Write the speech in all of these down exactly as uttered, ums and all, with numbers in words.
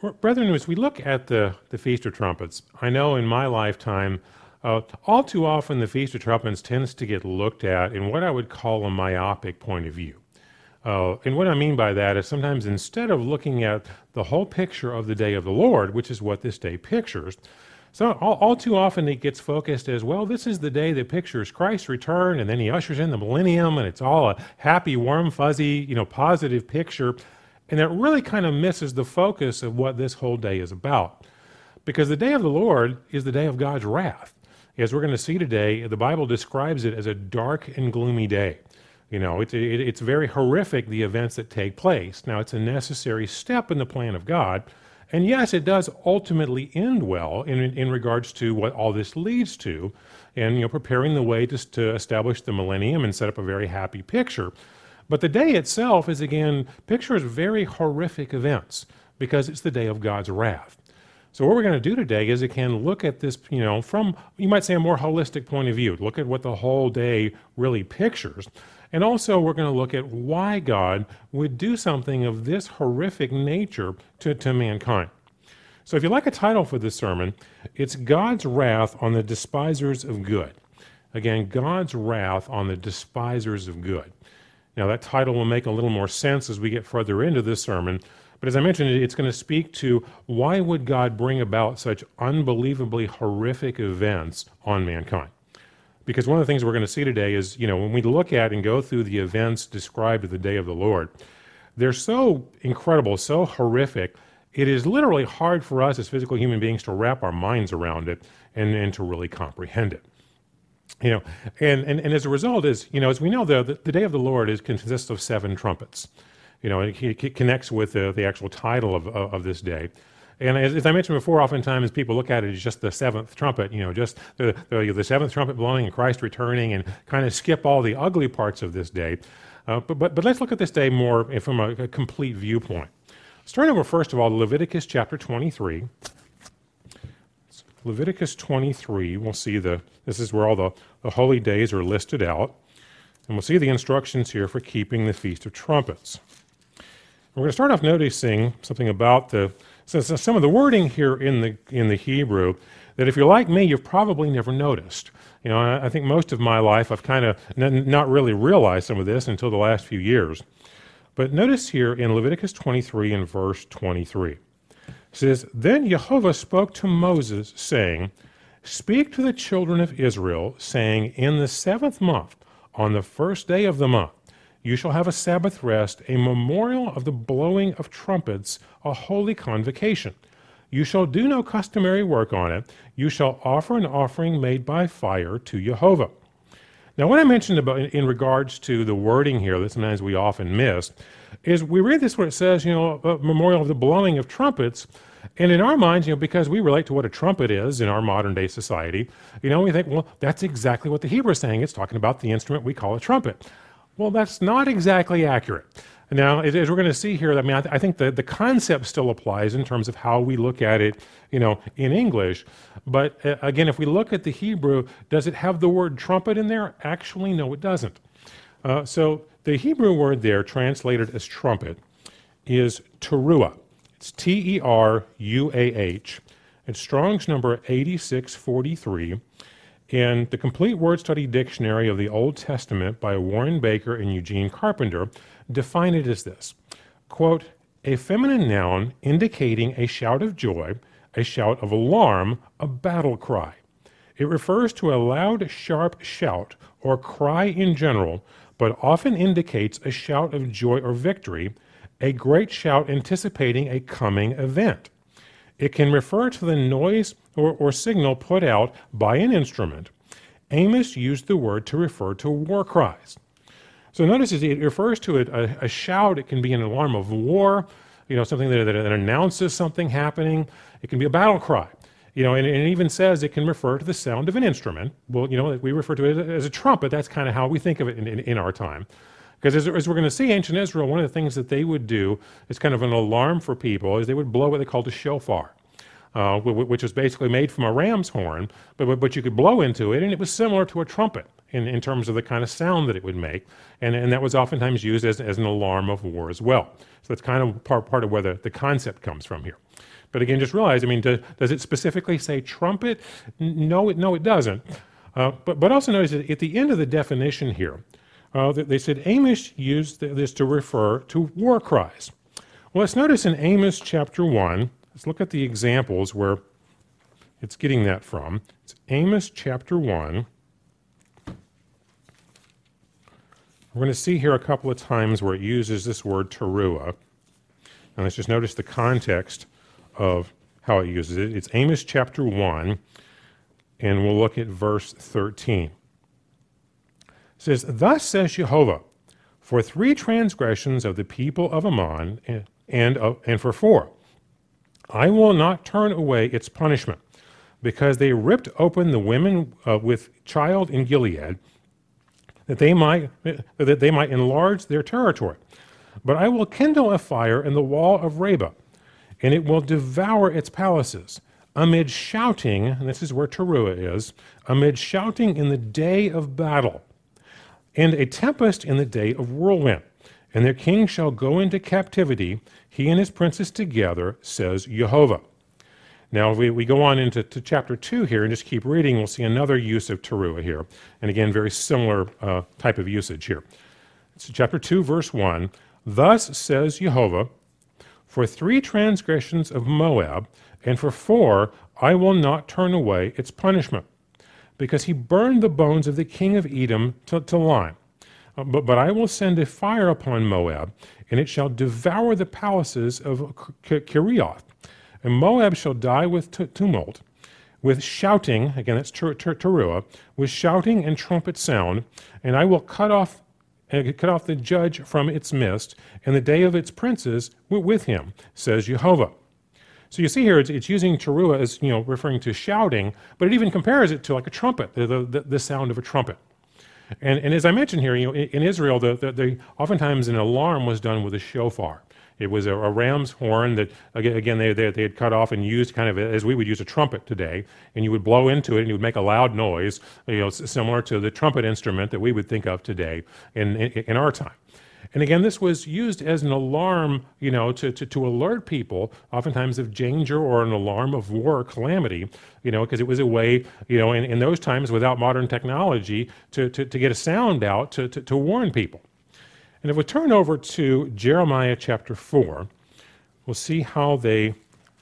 Well, brethren, as we look at the, the Feast of Trumpets, I know in my lifetime, uh, all too often the Feast of Trumpets tends to get looked at in what I would call a myopic point of view. Uh, and what I mean by that is sometimes instead of looking at the whole picture of the day of the Lord, which is what this day pictures, so all, all too often it gets focused as, well, this is the day that pictures Christ's return, and then he ushers in the millennium, and it's all a happy, warm, fuzzy, you know, positive picture. And that really kind of misses the focus of what this whole day is about. Because the day of the Lord is the day of God's wrath. As we're going to see today, the Bible describes it as a dark and gloomy day. You know, it's, it, it's very horrific, the events that take place. Now, it's a necessary step in the plan of God. And yes, it does ultimately end well in, in regards to what all this leads to, and, you know, preparing the way to, to establish the millennium and set up a very happy picture. But the day itself is, again, pictures very horrific events because it's the day of God's wrath. So what we're going to do today is, again, look at this, you know, from, you might say, a more holistic point of view. Look at what the whole day really pictures. And also we're going to look at why God would do something of this horrific nature to, to mankind. So if you like a title for this sermon, it's God's Wrath on the Despisers of Good. Again, God's Wrath on the Despisers of Good. Now, that title will make a little more sense as we get further into this sermon, but as I mentioned, it's going to speak to why would God bring about such unbelievably horrific events on mankind? Because one of the things we're going to see today is, you know, when we look at and go through the events described of the day of the Lord, they're so incredible, so horrific, it is literally hard for us as physical human beings to wrap our minds around it and, and to really comprehend it. You know, and, and, and as a result is, you know, as we know, the, the, the day of the Lord is consists of seven trumpets. You know, it, it connects with the, the actual title of, of, of this day. And as, as I mentioned before, oftentimes people look at it as just the seventh trumpet, you know, just the, the, the seventh trumpet blowing and Christ returning, and kind of skip all the ugly parts of this day. Uh, but, but, but let's look at this day more from a, a complete viewpoint. Starting over, first of all, Leviticus chapter twenty-three. Leviticus twenty-three, we'll see the, this is where all the, the holy days are listed out. And we'll see the instructions here for keeping the Feast of Trumpets. We're going to start off noticing something about the, so some of the wording here in the, in the Hebrew that if you're like me, you've probably never noticed. You know, I, I think most of my life I've kind of n- not really realized some of this until the last few years. But notice here in Leviticus twenty-three and verse twenty-three. It says, Then Jehovah spoke to Moses, saying, Speak to the children of Israel, saying, In the seventh month, on the first day of the month, you shall have a Sabbath rest, a memorial of the blowing of trumpets, a holy convocation. You shall do no customary work on it. You shall offer an offering made by fire to Jehovah. Now, what I mentioned about in, in regards to the wording here that sometimes we often miss is we read this where it says, you know, a memorial of the blowing of trumpets, and in our minds, you know, because we relate to what a trumpet is in our modern day society, you know, we think, well, that's exactly what the Hebrew is saying. It's talking about the instrument we call a trumpet. Well, that's not exactly accurate. Now, as we're going to see here, I mean, I, th- I think the, the concept still applies in terms of how we look at it, you know, in English. But uh, again, if we look at the Hebrew, does it have the word trumpet in there? Actually, no, it doesn't. Uh, so the Hebrew word there, translated as trumpet, is teruah. It's T E R U A H. It's Strong's number eighty-six forty-three. And the Complete Word Study Dictionary of the Old Testament by Warren Baker and Eugene Carpenter define it as this, quote, a feminine noun indicating a shout of joy, a shout of alarm, a battle cry. It refers to a loud, sharp shout or cry in general, but often indicates a shout of joy or victory, a great shout anticipating a coming event. It can refer to the noise or, or signal put out by an instrument. Amos used the word to refer to war cries. So notice it refers to a, a, a shout. It can be an alarm of war, you know, something that, that, that announces something happening. It can be a battle cry. You know, and, and it even says it can refer to the sound of an instrument. Well, you know, we refer to it as a trumpet. That's kind of how we think of it in, in, in our time. Because as, as we're going to see, ancient Israel, one of the things that they would do is kind of an alarm for people is they would blow what they called a shofar, uh, which was basically made from a ram's horn, but, but you could blow into it, and it was similar to a trumpet in, in terms of the kind of sound that it would make. And, and that was oftentimes used as, as an alarm of war as well. So that's kind of part, part of where the, the concept comes from here. But again, just realize, I mean, do, does it specifically say trumpet? No, it, no, it doesn't. Uh, but, but also notice that at the end of the definition here, uh, they said Amos used this to refer to war cries. Well, let's notice in Amos chapter one, let's look at the examples where it's getting that from. It's Amos chapter one. We're going to see here a couple of times where it uses this word teruah. And let's just notice the context of how it uses it. It's Amos chapter one, and we'll look at verse thirteen. It says, "Thus says Jehovah, for three transgressions of the people of Ammon, and, and, uh, and for four, I will not turn away its punishment, because they ripped open the women uh, with child in Gilead, that they might that they might enlarge their territory. But I will kindle a fire in the wall of Rabbah, and it will devour its palaces, amid shouting," and this is where teruah is, "amid shouting in the day of battle, and a tempest in the day of whirlwind. And their king shall go into captivity, he and his princes together, says Jehovah." Now, if we, we go on into to chapter two here and just keep reading, we'll see another use of teruah here. And again, very similar uh, type of usage here. It's chapter two, verse one. "Thus says Jehovah, for three transgressions of Moab, and for four, I will not turn away its punishment, because he burned the bones of the king of Edom to, to lime. Uh, but, but I will send a fire upon Moab, and it shall devour the palaces of Kerioth. And Moab shall die with t- tumult, with shouting," again that's ter- ter- teruah, "with shouting and trumpet sound, and I will cut off uh, cut off the judge from its midst, and the day of its princes w- with him, says Jehovah." So you see here, it's, it's using teruah as, you know, referring to shouting, but it even compares it to like a trumpet, the, the, the sound of a trumpet. And, and as I mentioned here, you know, in, in Israel, the, the, the, oftentimes an alarm was done with a shofar. It was a, a ram's horn that, again, they, they, they had cut off and used kind of as we would use a trumpet today, and you would blow into it and you would make a loud noise, you know, similar to the trumpet instrument that we would think of today in, in, in our time. And again, this was used as an alarm, you know, to, to, to alert people, oftentimes of danger or an alarm of war or calamity, you know, because it was a way, you know, in, in those times without modern technology to, to, to get a sound out to, to, to warn people. And if we turn over to Jeremiah chapter four, we'll see how they,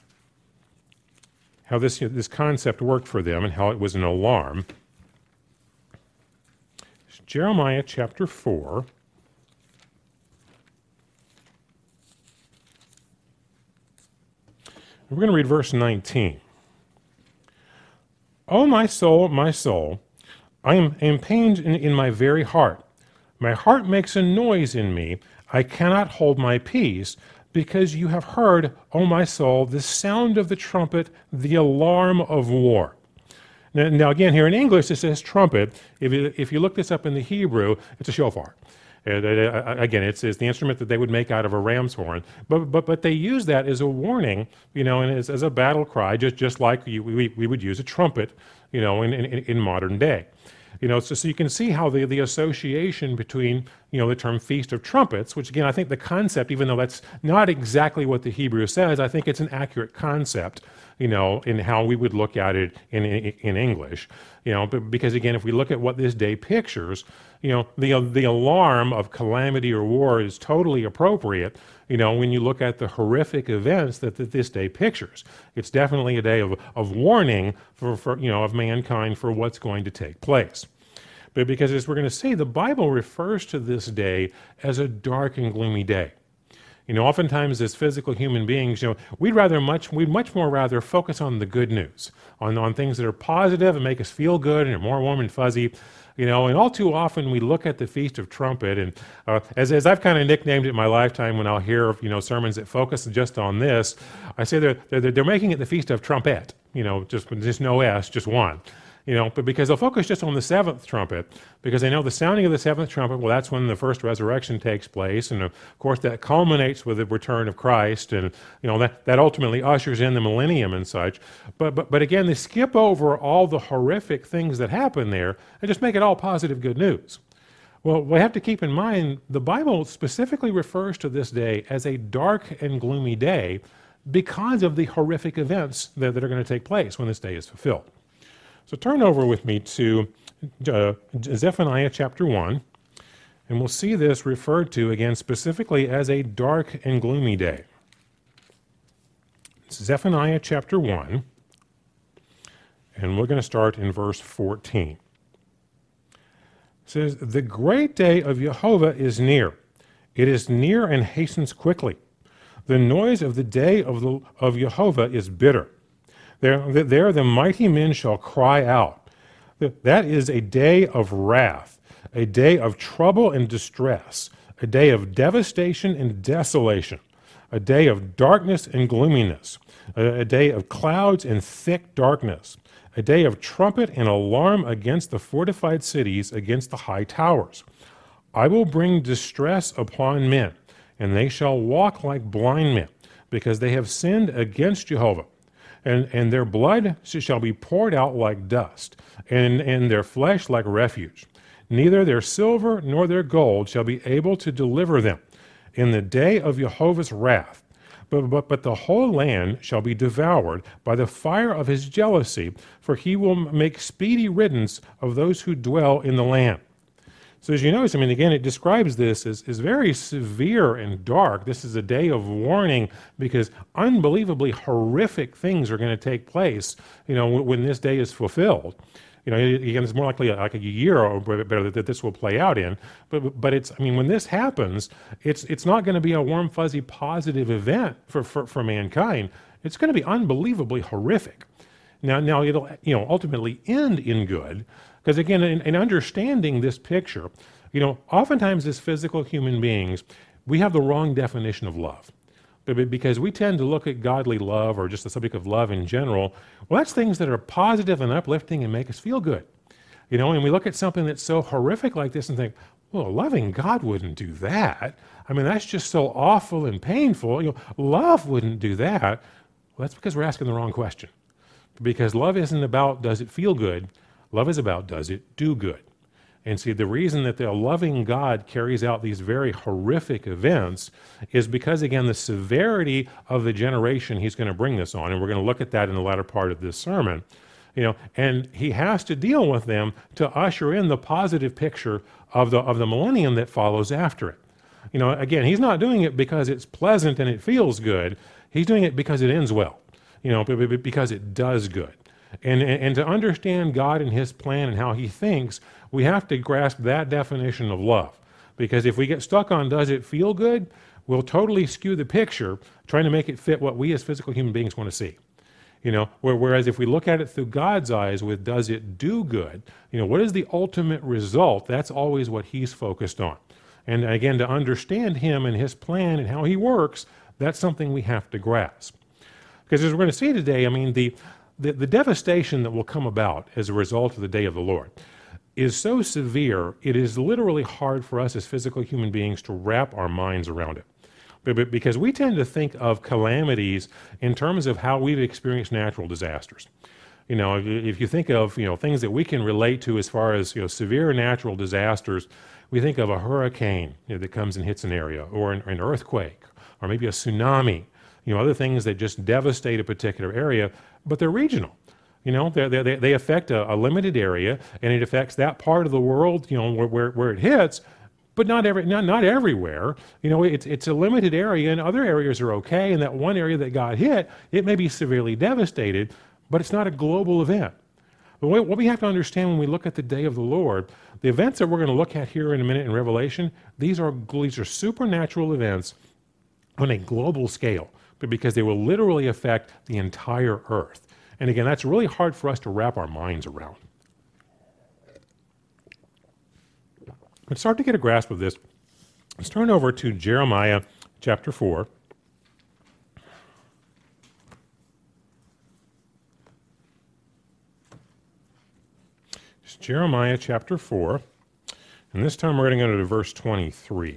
how this, you know, this concept worked for them and how it was an alarm. Jeremiah chapter four. We're going to read verse nineteen. "O my soul, my soul, I am, am pained in, in my very heart. My heart makes a noise in me. I cannot hold my peace, because you have heard, O my soul, the sound of the trumpet, the alarm of war." Now, now again, here in English, it says trumpet. If you, if you look this up in the Hebrew, it's a shofar. Uh, uh, again, it's, it's the instrument that they would make out of a ram's horn, but but but they use that as a warning, you know, and as, as a battle cry, just just like you, we we would use a trumpet, you know, in in, in modern day, you know. So so you can see how the the association between, you know, the term Feast of Trumpets, which again I think the concept, even though that's not exactly what the Hebrew says, I think it's an accurate concept, you know, in how we would look at it in in, in English, you know, but because again, if we look at what this day pictures, you know, the the alarm of calamity or war is totally appropriate, you know, when you look at the horrific events that, that this day pictures. It's definitely a day of, of warning for, for, you know, of mankind for what's going to take place. But because as we're going to see, the Bible refers to this day as a dark and gloomy day. You know, oftentimes as physical human beings, you know, we'd rather much, we'd much more rather focus on the good news, on, on things that are positive and make us feel good and are more warm and fuzzy. You know, and all too often we look at the Feast of Trumpet, and uh, as, as I've kind of nicknamed it in my lifetime when I'll hear, you know, sermons that focus just on this, I say they're, they're, they're making it the Feast of Trumpet, you know, just, just no S, just one. You know, but because they'll focus just on the seventh trumpet, because they know the sounding of the seventh trumpet, well, that's when the first resurrection takes place. And of course, that culminates with the return of Christ. And, you know, that, that ultimately ushers in the millennium and such. But, but, but again, they skip over all the horrific things that happen there and just make it all positive good news. Well, we have to keep in mind the Bible specifically refers to this day as a dark and gloomy day because of the horrific events that, that are going to take place when this day is fulfilled. So turn over with me to uh, Zephaniah chapter one, and we'll see this referred to again specifically as a dark and gloomy day. It's Zephaniah chapter one, and we're going to start in verse fourteen. It says, "The great day of Jehovah is near. It is near and hastens quickly. The noise of the day of, the, of Jehovah is bitter. There, there the mighty men shall cry out. That is a day of wrath, a day of trouble and distress, a day of devastation and desolation, a day of darkness and gloominess, a, a day of clouds and thick darkness, a day of trumpet and alarm against the fortified cities, against the high towers. I will bring distress upon men, and they shall walk like blind men, because they have sinned against Jehovah. And, and their blood shall be poured out like dust, and, and their flesh like refuse. Neither their silver nor their gold shall be able to deliver them in the day of Jehovah's wrath. But, but, but the whole land shall be devoured by the fire of his jealousy, for he will make speedy riddance of those who dwell in the land." So as you notice, I mean, again, it describes this as, as very severe and dark. This is a day of warning because unbelievably horrific things are going to take place, you know, when, when this day is fulfilled. You know, again, it's more likely like a year or better that this will play out in. But but it's, I mean, when this happens, it's it's not going to be a warm, fuzzy, positive event for, for, for mankind. It's going to be unbelievably horrific. Now, now it'll, you know, ultimately end in good. Because again, in, in understanding this picture, you know, oftentimes as physical human beings, we have the wrong definition of love. But because we tend to look at godly love or just the subject of love in general, well, that's things that are positive and uplifting and make us feel good. You know, and we look at something that's so horrific like this and think, well, a loving God wouldn't do that. I mean, that's just so awful and painful. You know, love wouldn't do that. Well, that's because we're asking the wrong question. Because love isn't about does it feel good. Love is about, does it do good? And see, the reason that the loving God carries out these very horrific events is because, again, the severity of the generation he's going to bring this on, and we're going to look at that in the latter part of this sermon, you know, and he has to deal with them to usher in the positive picture of the, of the millennium that follows after it. You know, again, he's not doing it because it's pleasant and it feels good. He's doing it because it ends well, you know, because it does good. And, and to understand God and his plan and how he thinks, we have to grasp that definition of love. Because if we get stuck on does it feel good, we'll totally skew the picture trying to make it fit what we as physical human beings want to see. You know, whereas if we look at it through God's eyes with does it do good, you know, what is the ultimate result? That's always what he's focused on. And again, to understand him and his plan and how he works, that's something we have to grasp. Because as we're going to see today, I mean, the The, the devastation that will come about as a result of the day of the Lord is so severe, it is literally hard for us as physical human beings to wrap our minds around it. But, but because we tend to think of calamities in terms of how we've experienced natural disasters. You know, if, if you think of, you know, things that we can relate to as far as, you know, severe natural disasters, we think of a hurricane, you know, that comes and hits an area, or an, an earthquake, or maybe a tsunami, you know, other things that just devastate a particular area, but they're regional. You know, they they they affect a, a limited area, and it affects that part of the world, you know, where where, where it hits, but not every not not everywhere. You know, it's it's a limited area, and other areas are okay. And that one area that got hit, it may be severely devastated, but it's not a global event. But what we have to understand when we look at the day of the Lord, the events that we're going to look at here in a minute in Revelation, these are these are supernatural events on a global scale, but because they will literally affect the entire earth. And again, that's really hard for us to wrap our minds around. Let's start to get a grasp of this. Let's turn over to Jeremiah chapter four. It's Jeremiah chapter four, and this time we're going to go to verse twenty-three.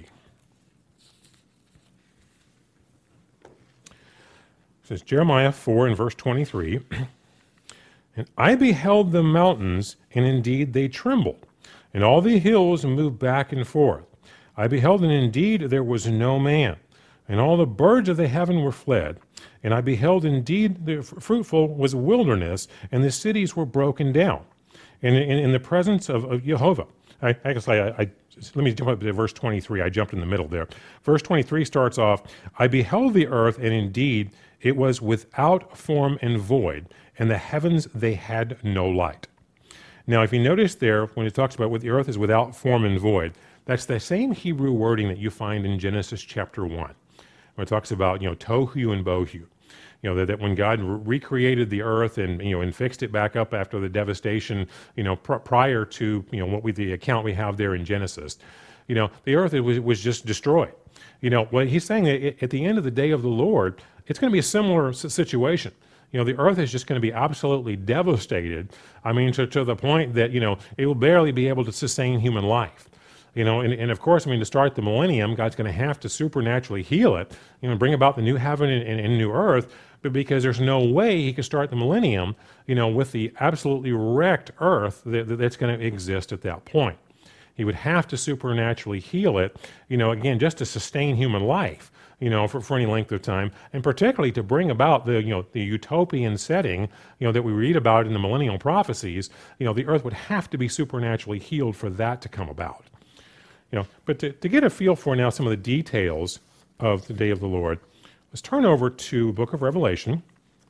It says Jeremiah four and verse twenty-three, and I beheld the mountains, and indeed they trembled, and all the hills moved back and forth. I beheld, and indeed there was no man, and all the birds of the heaven were fled. And I beheld, indeed the fruitful was a wilderness, and the cities were broken down. And in, in the presence of, of Jehovah. I, I guess I, I, let me jump up to verse twenty-three. I jumped in the middle there. Verse twenty-three starts off, I beheld the earth, and indeed it was without form and void, and the heavens they had no light. Now, if you notice there, when it talks about what the earth is without form and void, that's the same Hebrew wording that you find in Genesis chapter one, when it talks about, you know, tohu and bohu. You know, that, that when God re- recreated the earth and, you know, and fixed it back up after the devastation, you know, pr- prior to, you know, what we, the account we have there in Genesis, you know, the earth was, was just destroyed. You know, well, he's saying that at the end of the day of the Lord, it's going to be a similar situation. You know, the earth is just going to be absolutely devastated. I mean, to, to the point that, you know, it will barely be able to sustain human life. You know, and, and of course, I mean, to start the millennium, God's going to have to supernaturally heal it, you know, bring about the new heaven and, and, and new earth, but because there's no way he could start the millennium, you know, with the absolutely wrecked earth that, that's going to exist at that point. He would have to supernaturally heal it, you know, again, just to sustain human life, you know, for, for any length of time, and particularly to bring about the, you know, the utopian setting, you know, that we read about in the millennial prophecies. You know, the earth would have to be supernaturally healed for that to come about. You know, but to, to get a feel for now some of the details of the day of the Lord, let's turn over to the book of Revelation.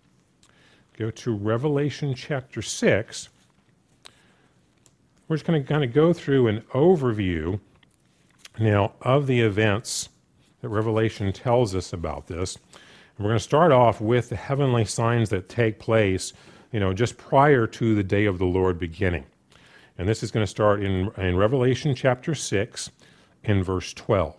Go to Revelation chapter six. We're just going to kind of go through an overview now of the events that Revelation tells us about this. And we're going to start off with the heavenly signs that take place, you know, just prior to the day of the Lord beginning. And this is going to start in, in Revelation chapter six in verse twelve.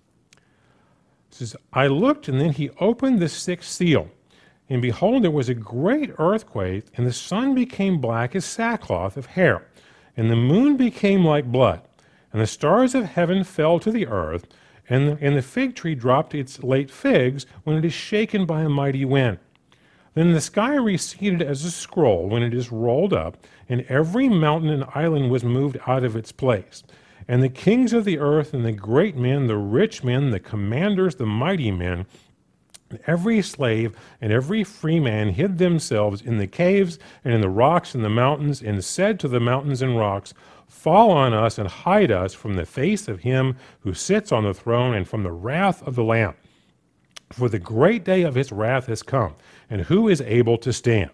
It says, I looked, and then he opened the sixth seal, and behold, there was a great earthquake, and the sun became black as sackcloth of hair, and the moon became like blood, and the stars of heaven fell to the earth, and the, and the fig tree dropped its late figs when it is shaken by a mighty wind. Then the sky receded as a scroll when it is rolled up, and every mountain and island was moved out of its place. And the kings of the earth, and the great men, the rich men, the commanders, the mighty men, and every slave and every free man hid themselves in the caves and in the rocks and the mountains, and said to the mountains and rocks, fall on us and hide us from the face of him who sits on the throne and from the wrath of the Lamb. For the great day of his wrath has come, and who is able to stand?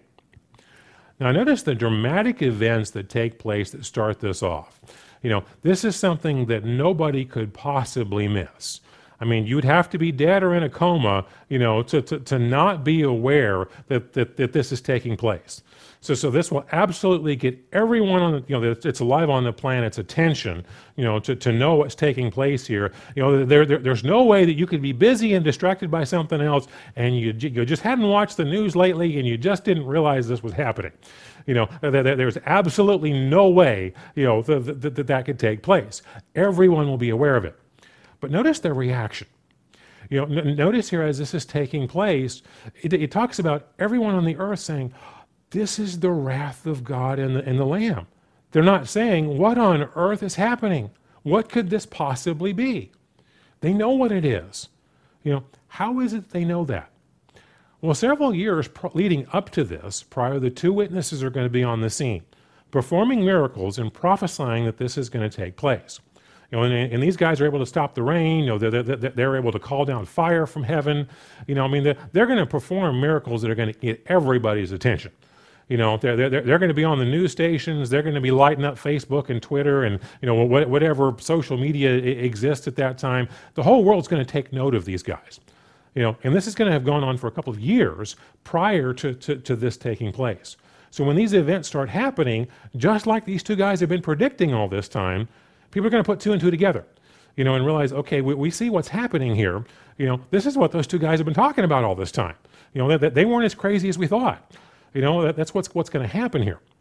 Now notice the dramatic events that take place that start this off. You know, this is something that nobody could possibly miss. I mean, you'd have to be dead or in a coma, you know, to, to, to not be aware that, that, that this is taking place. So, so this will absolutely get everyone on the, you know, it's alive on the planet's attention, you know, to, to know what's taking place here. You know, there, there, there's no way that you could be busy and distracted by something else, and you, you just hadn't watched the news lately, and you just didn't realize this was happening. You know, there, there's absolutely no way, you know, that, that, that that could take place. Everyone will be aware of it. But notice their reaction. You know, n- notice here as this is taking place, it, it talks about everyone on the earth saying, this is the wrath of God and the, and the Lamb. They're not saying, what on earth is happening? What could this possibly be? They know what it is. You know, how is it they know that? Well, several years pro- leading up to this, prior, the two witnesses are going to be on the scene, performing miracles and prophesying that this is going to take place. You know, and, and these guys are able to stop the rain. You know, they're, they're, they're able to call down fire from heaven. You know, I mean, they're, they're going to perform miracles that are going to get everybody's attention. You know, they're, they're, they're going to be on the news stations. They're going to be lighting up Facebook and Twitter and, you know, whatever social media exists at that time. The whole world's going to take note of these guys. You know, and this is going to have gone on for a couple of years prior to, to, to this taking place. So when these events start happening, just like these two guys have been predicting all this time, people are going to put two and two together, you know, and realize, okay, we, we see what's happening here. You know, this is what those two guys have been talking about all this time. You know, that, that they weren't as crazy as we thought. You know, that, that's what's what's going to happen here.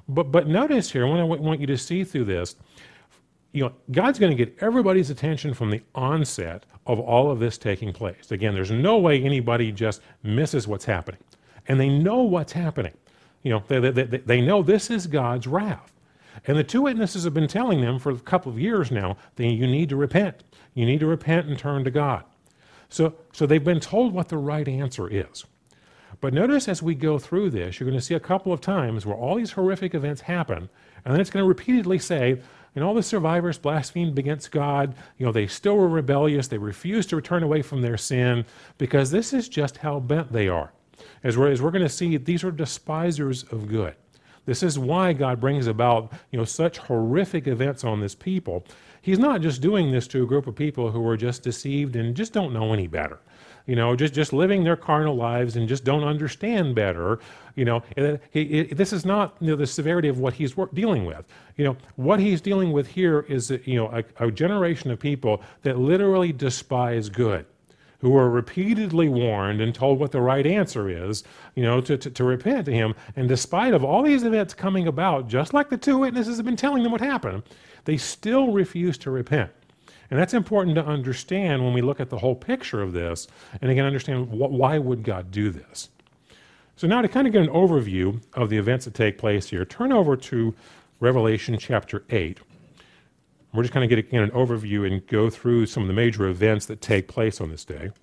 But, but notice here, what I want you to see through this, you know, God's going to get everybody's attention from the onset of all of this taking place. Again, there's no way anybody just misses what's happening. And they know what's happening. You know, they, they, they, they know this is God's wrath. And the two witnesses have been telling them for a couple of years now that you need to repent. You need to repent and turn to God. So, so they've been told what the right answer is. But notice as we go through this, you're going to see a couple of times where all these horrific events happen, and then it's going to repeatedly say, and all the survivors blasphemed against God. You know, they still were rebellious. They refused to return away from their sin because this is just how bent they are. As we're, as we're going to see, these are despisers of good. This is why God brings about, you know, such horrific events on this people. He's not just doing this to a group of people who are just deceived and just don't know any better. You know, just, just living their carnal lives and just don't understand better. You know, it, it, this is not, you know, the severity of what he's work, dealing with. You know, what he's dealing with here is, you know, a, a generation of people that literally despise good, who are repeatedly warned and told what the right answer is, you know, to, to, to repent to him. And despite of all these events coming about, just like the two witnesses have been telling them what happened, they still refuse to repent. And that's important to understand when we look at the whole picture of this, and again, understand wh- why would God do this. So now to kind of get an overview of the events that take place here, turn over to Revelation chapter eight. We're just kind of getting an overview and go through some of the major events that take place on this day.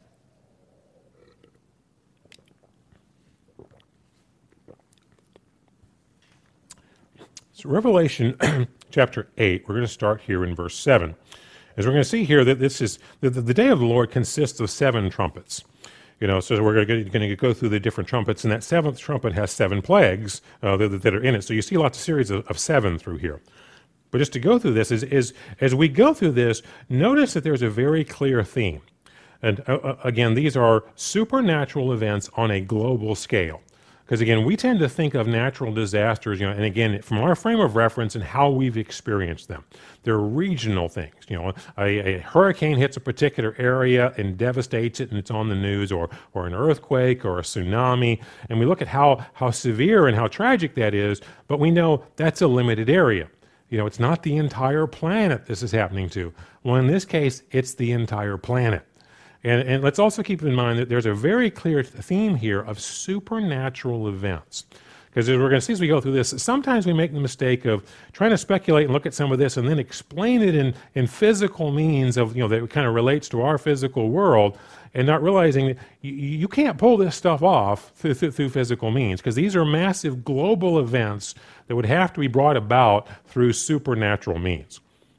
So Revelation chapter eight, we're going to start here in verse seven. As we're going to see here, that this is the, the day of the Lord consists of seven trumpets. You know, so we're going to go through the different trumpets, and that seventh trumpet has seven plagues uh, that, that are in it. So you see lots of series of, of seven through here. But just to go through this, is, is as we go through this, notice that there's a very clear theme. And uh, again, these are supernatural events on a global scale. Because again, we tend to think of natural disasters, you know, and again, from our frame of reference and how we've experienced them. They're regional things. You know, a, a hurricane hits a particular area and devastates it, and it's on the news, or or an earthquake or a tsunami, and we look at how how severe and how tragic that is, but we know that's a limited area. You know, it's not the entire planet this is happening to. Well, in this case, it's the entire planet. And, and let's also keep in mind that there's a very clear theme here of supernatural events. Because as we're going to see as we go through this, sometimes we make the mistake of trying to speculate and look at some of this and then explain it in, in physical means of, you know, that kind of relates to our physical world, and not realizing that you, you can't pull this stuff off through, through, through physical means, because these are massive global events that would have to be brought about through supernatural means.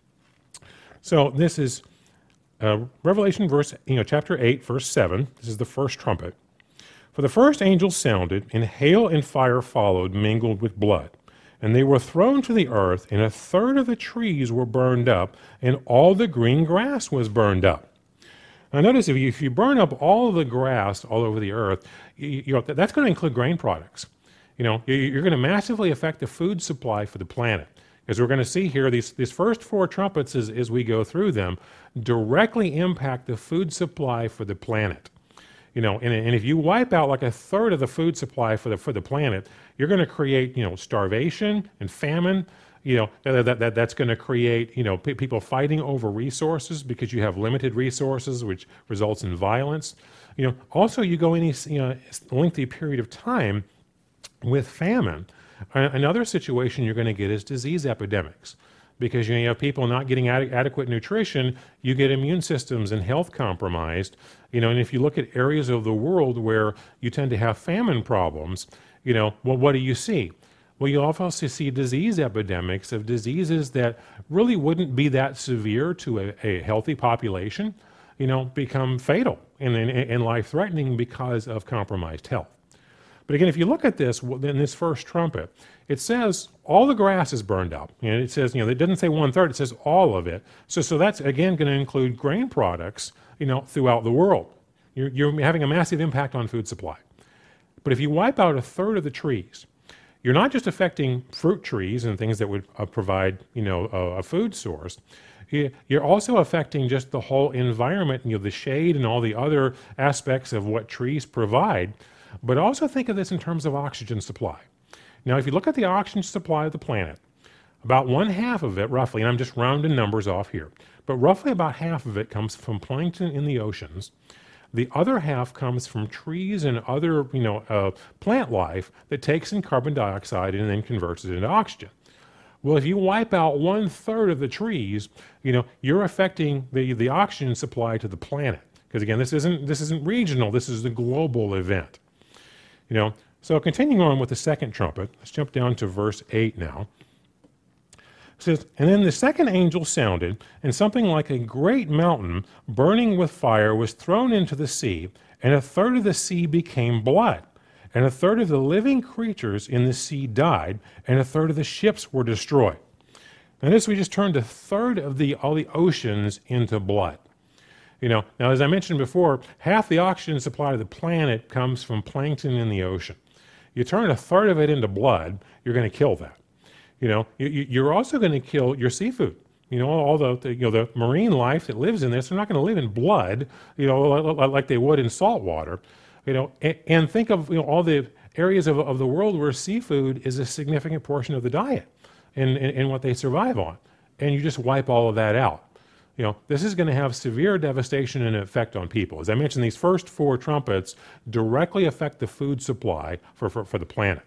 So this is Uh, Revelation verse, you know, chapter eight, verse seven. This is the first trumpet. For the first angel sounded, and hail and fire followed, mingled with blood. And they were thrown to the earth, and a third of the trees were burned up, and all the green grass was burned up. Now notice, if you, if you burn up all of the grass all over the earth, you, you know, that's going to include grain products. You know, you're going to massively affect the food supply for the planet. As we're going to see here, these, these first four trumpets, as, as we go through them, directly impact the food supply for the planet. You know, and, and if you wipe out like a third of the food supply for the for the planet, you're going to create, you know, starvation and famine. You know, that, that, that that's going to create, you know, p- people fighting over resources because you have limited resources, which results in violence. You know, also you go any, you know, lengthy period of time with famine. Another situation you're going to get is disease epidemics, because you have people not getting ad- adequate nutrition. You get immune systems and health compromised. You know, and if you look at areas of the world where you tend to have famine problems, you know, well, what do you see? Well, you also see disease epidemics of diseases that really wouldn't be that severe to a, a healthy population, you know, become fatal and, and, and life-threatening because of compromised health. But again, if you look at this, in this first trumpet, it says all the grass is burned up. And it says, you know, it doesn't say one-third, it says all of it. So so that's, again, going to include grain products, you know, throughout the world. You're, you're having a massive impact on food supply. But if you wipe out a third of the trees, you're not just affecting fruit trees and things that would uh, provide, you know, a, a food source. You're also affecting just the whole environment, you know, the shade and all the other aspects of what trees provide. But also think of this in terms of oxygen supply. Now, if you look at the oxygen supply of the planet, about one half of it, roughly, and I'm just rounding numbers off here, but roughly about half of it comes from plankton in the oceans. The other half comes from trees and other, you know, uh, plant life that takes in carbon dioxide and then converts it into oxygen. Well, if you wipe out one third of the trees, you know, you're affecting the, the oxygen supply to the planet. Because again, this isn't, this isn't regional, this is the global event. You know, so continuing on with the second trumpet, let's jump down to verse eight now. It says, and then the second angel sounded, and something like a great mountain burning with fire was thrown into the sea, and a third of the sea became blood, and a third of the living creatures in the sea died, and a third of the ships were destroyed. Notice we just turned a third of the, all the oceans into blood. You know, now as I mentioned before, half the oxygen supply to the planet comes from plankton in the ocean. You turn a third of it into blood, you're going to kill that. You know, you, you're also going to kill your seafood. You know, all the, the, you know, the marine life that lives in this, they're not going to live in blood, you know, like they would in salt water. You know, and, and think of, you know, all the areas of, of the world where seafood is a significant portion of the diet and, and, and what they survive on. And you just wipe all of that out. You know, this is going to have severe devastation and effect on people. As I mentioned, these first four trumpets directly affect the food supply for, for, for the planet.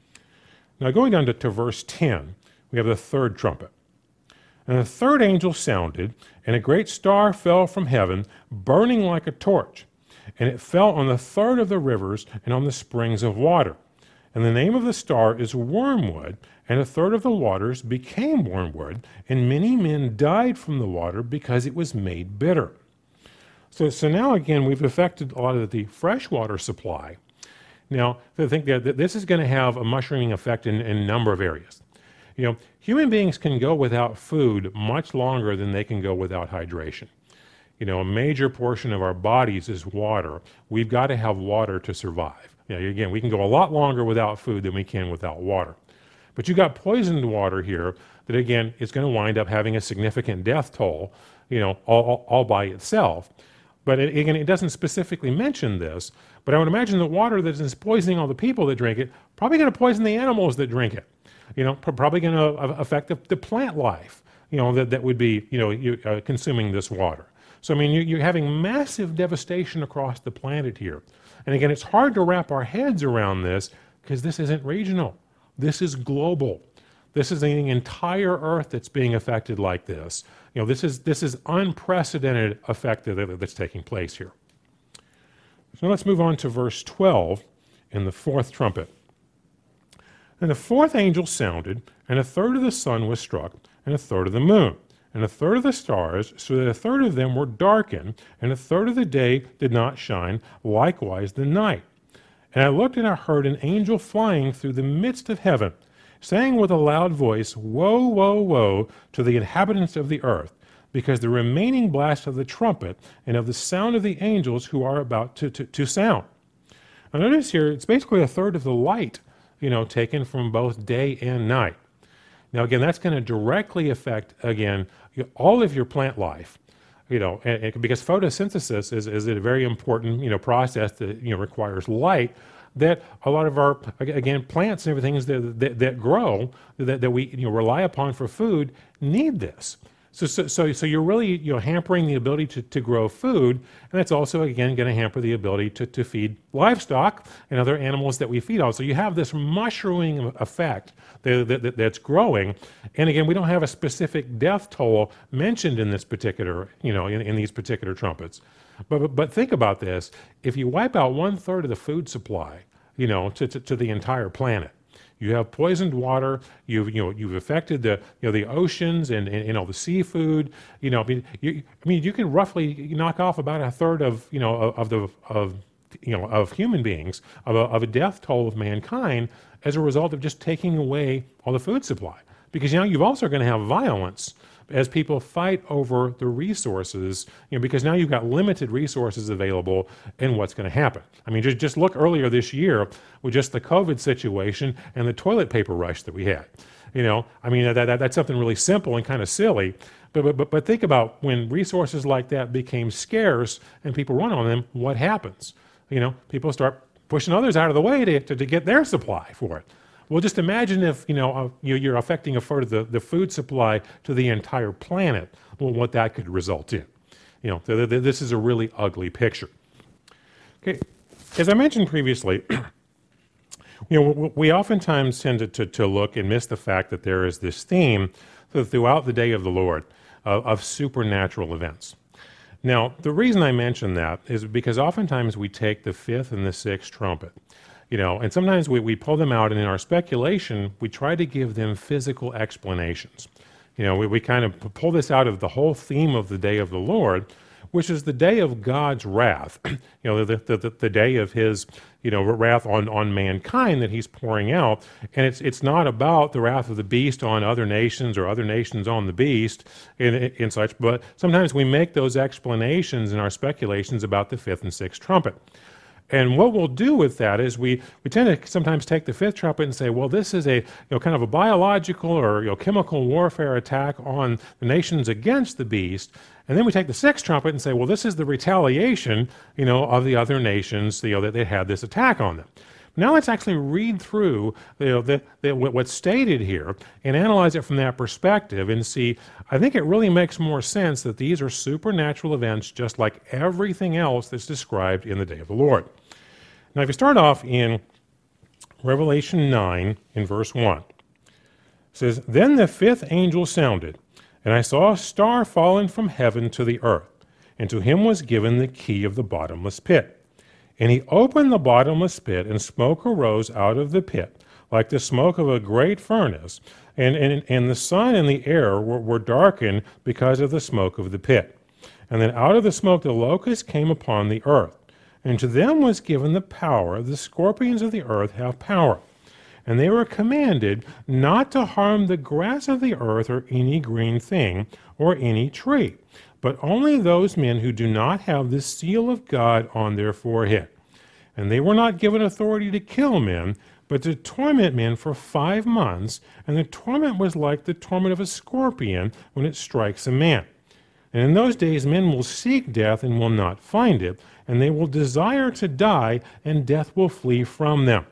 Now going down to, to verse ten, we have the third trumpet. And the third angel sounded, and a great star fell from heaven, burning like a torch. And it fell on the third of the rivers and on the springs of water. And the name of the star is Wormwood, and a third of the waters became wormwood, and many men died from the water because it was made bitter. So, so now again, we've affected a lot of the freshwater supply. Now, I think that this is going to have a mushrooming effect in, in a number of areas. You know, human beings can go without food much longer than they can go without hydration. You know, a major portion of our bodies is water. We've got to have water to survive. You know, again, we can go a lot longer without food than we can without water. But you've got poisoned water here that, again, is going to wind up having a significant death toll, you know, all, all by itself. But it, again, it doesn't specifically mention this, but I would imagine the water that is poisoning all the people that drink it, probably going to poison the animals that drink it. You know, probably going to affect the, the plant life, you know, that, that would be, you know, you, uh, consuming this water. So, I mean, you, you're having massive devastation across the planet here. And again, it's hard to wrap our heads around this because this isn't regional. This is global. This is the entire Earth that's being affected like this. You know, this is, this is unprecedented effect that, that's taking place here. So let's move on to verse twelve in the fourth trumpet. And the fourth angel sounded, and a third of the sun was struck, and a third of the moon, and a third of the stars, so that a third of them were darkened, and a third of the day did not shine, likewise the night. And I looked and I heard an angel flying through the midst of heaven, saying with a loud voice, Woe, woe, woe to the inhabitants of the earth, because the remaining blast of the trumpet and of the sound of the angels who are about to, to, to sound. Now notice here, it's basically a third of the light, you know, taken from both day and night. Now again, that's going to directly affect, again, all of your plant life. You know, and, and because photosynthesis is, is a very important, you know, process that, you know, requires light, that a lot of our, again, plants and everything that, that, that grow, that, that we, you know, rely upon for food, need this. So, so, so, so you're really, you know, hampering the ability to, to grow food, and that's also, again, going to hamper the ability to, to feed livestock and other animals that we feed on. So you have this mushrooming effect that, that, that's growing, and again, we don't have a specific death toll mentioned in this particular, you know, in, in these particular trumpets. But, but, but think about this. If you wipe out one third of the food supply, you know, to, to, to the entire planet, you have poisoned water. You've you know you've affected the you know the oceans and, and you know the seafood. You know, I mean, you, I mean, you can roughly knock off about a third of you know of the of you know of human beings of a, of a death toll of mankind as a result of just taking away all the food supply. Because now you've also going to have violence as people fight over the resources, you know, because now you've got limited resources available, and what's going to happen. I mean, just, just look earlier this year with just the COVID situation and the toilet paper rush that we had. You know, I mean, that, that, that's something really simple and kind of silly, but, but, but think about when resources like that became scarce and people run on them, what happens? You know, people start pushing others out of the way to, to, to get their supply for it. Well, just imagine if, you know, uh, you- you're affecting a further the, the food supply to the entire planet, well, what that could result in. You know, th- th- this is a really ugly picture. Okay, as I mentioned previously, you know, w- we oftentimes tend to, to, to look and miss the fact that there is this theme th- throughout the day of the Lord of, of supernatural events. Now, the reason I mention that is because oftentimes we take the fifth and the sixth trumpet, you know, and sometimes we, we pull them out, and in our speculation, we try to give them physical explanations. You know, we, we kind of pull this out of the whole theme of the day of the Lord, which is the day of God's wrath, you know, the, the, the, the day of his, you know, wrath on, on mankind that he's pouring out. And it's it's not about the wrath of the beast on other nations or other nations on the beast and, and such, but sometimes we make those explanations in our speculations about the fifth and sixth trumpet. And what we'll do with that is we, we tend to sometimes take the fifth trumpet and say, well, this is a, you know, kind of a biological or, you know, chemical warfare attack on the nations against the beast. And then we take the sixth trumpet and say, well, this is the retaliation, you know, of the other nations, you know, that they had this attack on them. Now let's actually read through, you know, the, the, what's stated here and analyze it from that perspective and see, I think it really makes more sense that these are supernatural events just like everything else that's described in the day of the Lord. Now if you start off in Revelation nine in verse one, it says, "Then the fifth angel sounded, and I saw a star fallen from heaven to the earth, and to him was given the key of the bottomless pit. And he opened the bottomless pit, and smoke arose out of the pit, like the smoke of a great furnace, and, and, and the sun and the air were, were darkened because of the smoke of the pit. And then out of the smoke the locusts came upon the earth, and to them was given the power. The scorpions of the earth have power. And they were commanded not to harm the grass of the earth or any green thing or any tree, but only those men who do not have the seal of God on their forehead. And they were not given authority to kill men, but to torment men for five months, and the torment was like the torment of a scorpion when it strikes a man. And in those days men will seek death and will not find it, and they will desire to die, and death will flee from them."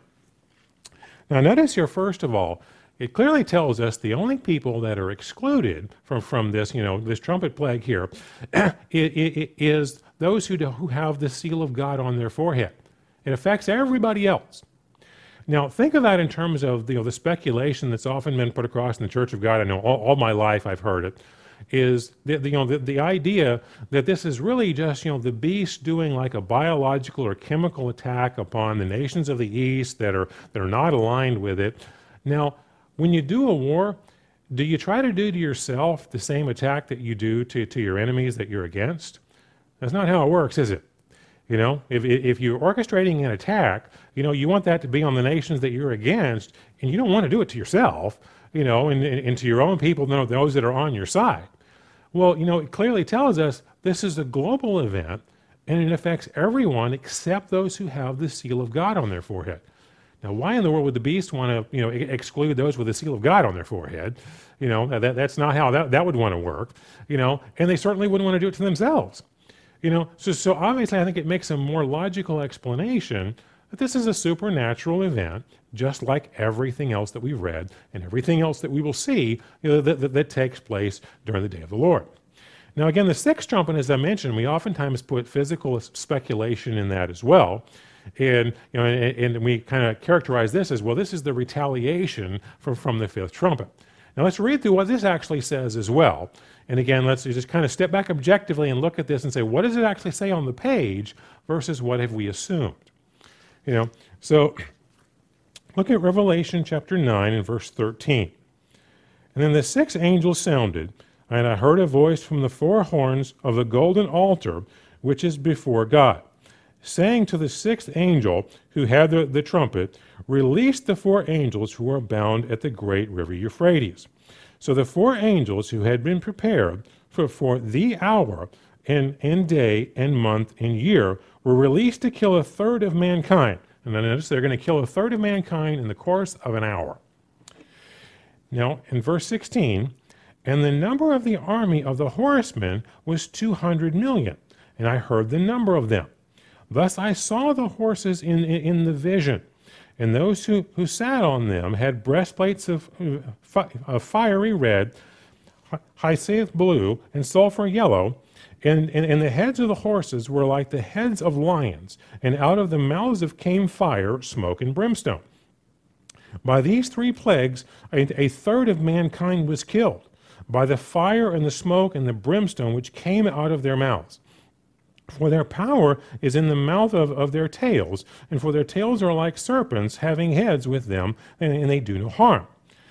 Now notice here, first of all, it clearly tells us the only people that are excluded from, from this, you know, this trumpet plague here, it, it, it is those who, do, who have the seal of God on their forehead. It affects everybody else. Now, think of that in terms of, you know, the speculation that's often been put across in the Church of God. I know all, all my life I've heard it, is the, the, you know, the, the idea that this is really just, you know, the beast doing like a biological or chemical attack upon the nations of the East that are, that are not aligned with it. Now, when you do a war, do you try to do to yourself the same attack that you do to, to your enemies that you're against? That's not how it works, is it? You know, if, if you're orchestrating an attack, you know, you want that to be on the nations that you're against, and you don't want to do it to yourself, you know, and, and to your own people, those that are on your side. Well, you know, it clearly tells us this is a global event, and it affects everyone except those who have the seal of God on their forehead. Now, why in the world would the beast want to, you know, exclude those with the seal of God on their forehead? You know, that, that's not how that, that would want to work, you know, and they certainly wouldn't want to do it to themselves. You know, so, so obviously I think it makes a more logical explanation that this is a supernatural event, just like everything else that we've read and everything else that we will see, you know, that, that, that takes place during the day of the Lord. Now again, the sixth trumpet, as I mentioned, we oftentimes put physical speculation in that as well. And, you know, and, and we kind of characterize this as, well, this is the retaliation from, from the fifth trumpet. Now let's read through what this actually says as well. And again, let's just kind of step back objectively and look at this and say, what does it actually say on the page versus what have we assumed? You know, so look at Revelation chapter nine and verse thirteen. "And then the sixth angel sounded, and I heard a voice from the four horns of the golden altar, which is before God, saying to the sixth angel who had the, the trumpet, release the four angels who are bound at the great river Euphrates. So the four angels who had been prepared for, for the hour and, and day and month and year were released to kill a third of mankind." And then notice they're going to kill a third of mankind in the course of an hour. Now, in verse sixteen, "And the number of the army of the horsemen was two hundred million, and I heard the number of them. Thus I saw the horses in, in, in the vision, and those who, who sat on them had breastplates of, of fiery red, hyacinth blue, and sulfur yellow, and, and, and the heads of the horses were like the heads of lions, and out of the mouths of came fire, smoke, and brimstone. By these three plagues, a, a third of mankind was killed, by the fire and the smoke and the brimstone which came out of their mouths. For their power is in the mouth of, of their tails, and for their tails are like serpents, having heads with them, and, and they do no harm.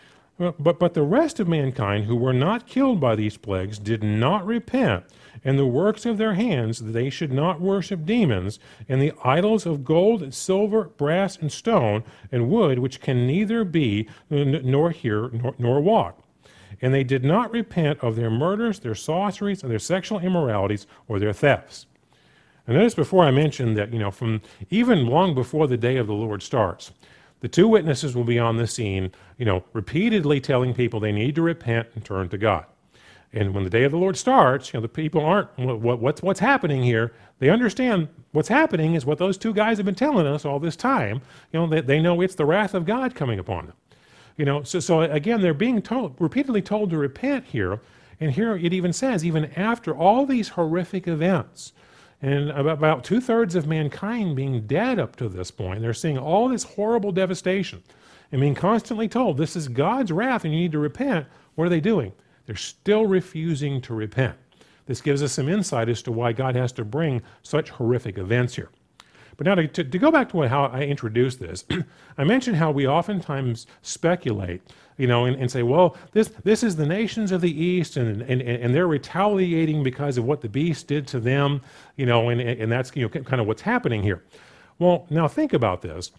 But, but the rest of mankind who were not killed by these plagues did not repent, and the works of their hands they should not worship demons, and the idols of gold, silver, brass, and stone, and wood, which can neither be, nor hear, nor, nor walk. And they did not repent of their murders, their sorceries, and their sexual immoralities, or their thefts. And notice before I mentioned that, you know, from even long before the day of the Lord starts, the two witnesses will be on the scene, you know, repeatedly telling people they need to repent and turn to God. And when the day of the Lord starts, you know, the people aren't, what, what's, what's happening here? They understand what's happening is what those two guys have been telling us all this time. You know, they, they know it's the wrath of God coming upon them. You know, so, so again, they're being told, repeatedly told to repent here. And here it even says, even after all these horrific events, and about two-thirds of mankind being dead up to this point, they're seeing all this horrible devastation and being constantly told, this is God's wrath and you need to repent. What are they doing? They're still refusing to repent. This gives us some insight as to why God has to bring such horrific events here. But now to, to, to go back to what, how I introduced this, I mentioned how we oftentimes speculate, you know, and, and say, well, this, this is the nations of the East, and, and, and they're retaliating because of what the beast did to them, you know, and, and that's, you know, kind of what's happening here. Well, now think about this,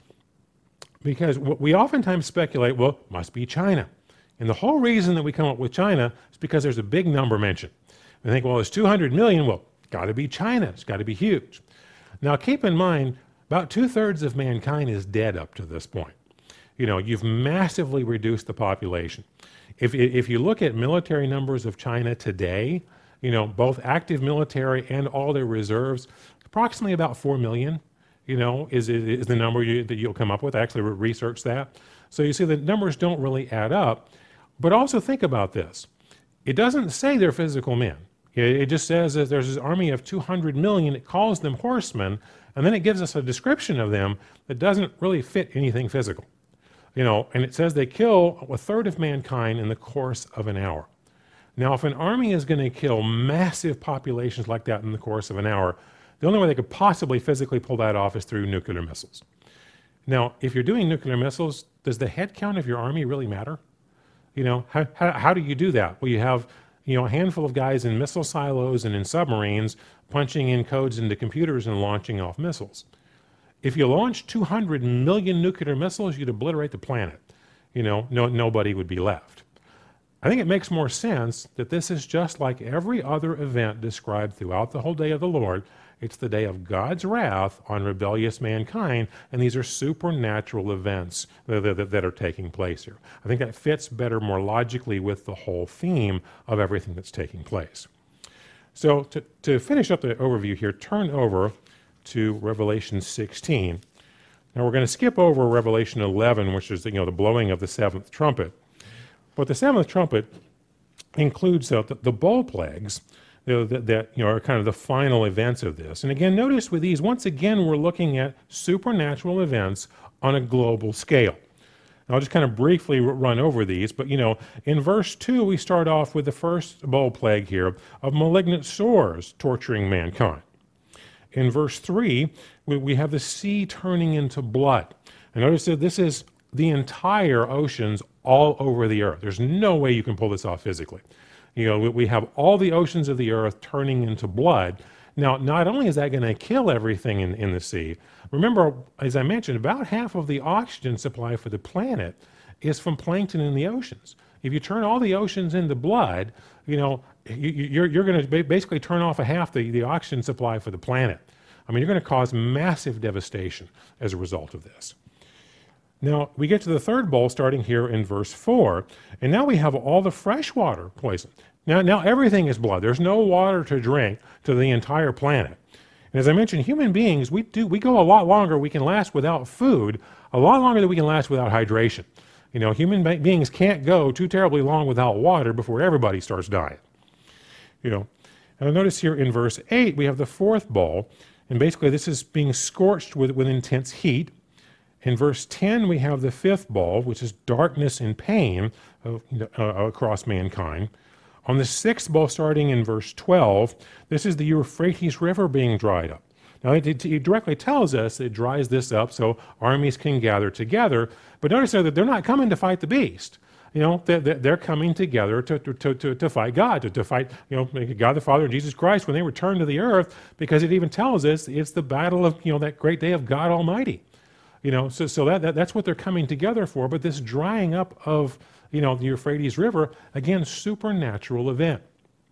because we oftentimes speculate, well, it must be China. And the whole reason that we come up with China is because there's a big number mentioned. We think, well, it's two hundred million, well, got to be China, it's got to be huge. Now, keep in mind, about two-thirds of mankind is dead up to this point. You know, you've massively reduced the population. If, if you look at military numbers of China today, you know, both active military and all their reserves, approximately about four million, you know, is, is the number you, that you'll come up with. I actually researched that. So you see the numbers don't really add up. But also think about this. It doesn't say they're physical men. It just says that there's this army of two hundred million. It calls them horsemen, and then it gives us a description of them that doesn't really fit anything physical. You know, and it says they kill a third of mankind in the course of an hour. Now, if an army is going to kill massive populations like that in the course of an hour, the only way they could possibly physically pull that off is through nuclear missiles. Now, if you're doing nuclear missiles, does the head count of your army really matter? You know, how, how, how do you do that? Well, you have, you know, a handful of guys in missile silos and in submarines punching in codes into computers and launching off missiles. If you launch two hundred million nuclear missiles, you'd obliterate the planet. You know, no, nobody would be left. I think it makes more sense that this is just like every other event described throughout the whole day of the Lord. It's the day of God's wrath on rebellious mankind, and these are supernatural events that, that, that are taking place here. I think that fits better, more logically with the whole theme of everything that's taking place. So to, to finish up the overview here, turn over to Revelation sixteen. Now we're going to skip over Revelation eleven, which is, you know, the blowing of the seventh trumpet. But the seventh trumpet includes uh, the, the bowl plagues, you know, that, that you know, are kind of the final events of this. And again, notice with these, once again, we're looking at supernatural events on a global scale. And I'll just kind of briefly run over these, but you know, in verse two, we start off with the first bowl plague here of malignant sores torturing mankind. In verse three, we, we have the sea turning into blood. And notice that this is the entire oceans all over the earth. There's no way you can pull this off physically. You know, we, we have all the oceans of the earth turning into blood. Now, not only is that going to kill everything in, in the sea, remember, as I mentioned, about half of the oxygen supply for the planet is from plankton in the oceans. If you turn all the oceans into blood, you know, you, you're, you're going to basically turn off a half the, the oxygen supply for the planet. I mean, you're going to cause massive devastation as a result of this. Now, we get to the third bowl starting here in verse four, and now we have all the freshwater poison. Now, now everything is blood. There's no water to drink to the entire planet. And as I mentioned, human beings, we do we go a lot longer. We can last without food a lot longer than we can last without hydration. You know, human be- beings can't go too terribly long without water before everybody starts dying. You know, and notice here in verse eight, we have the fourth bowl, and basically this is being scorched with, with intense heat. In verse ten, we have the fifth bowl, which is darkness and pain uh, uh, across mankind. On the sixth bowl, starting in verse twelve, this is the Euphrates River being dried up. Now, it, it, it directly tells us it dries this up so armies can gather together, but notice that they're not coming to fight the beast. You know, they're, they're coming together to, to, to, to fight God, to, to fight, you know, God the Father and Jesus Christ when they return to the earth, because it even tells us it's the battle of, you know, that great day of God Almighty. You know, so, so that, that that's what they're coming together for. But this drying up of, you know, the Euphrates River, again, supernatural event.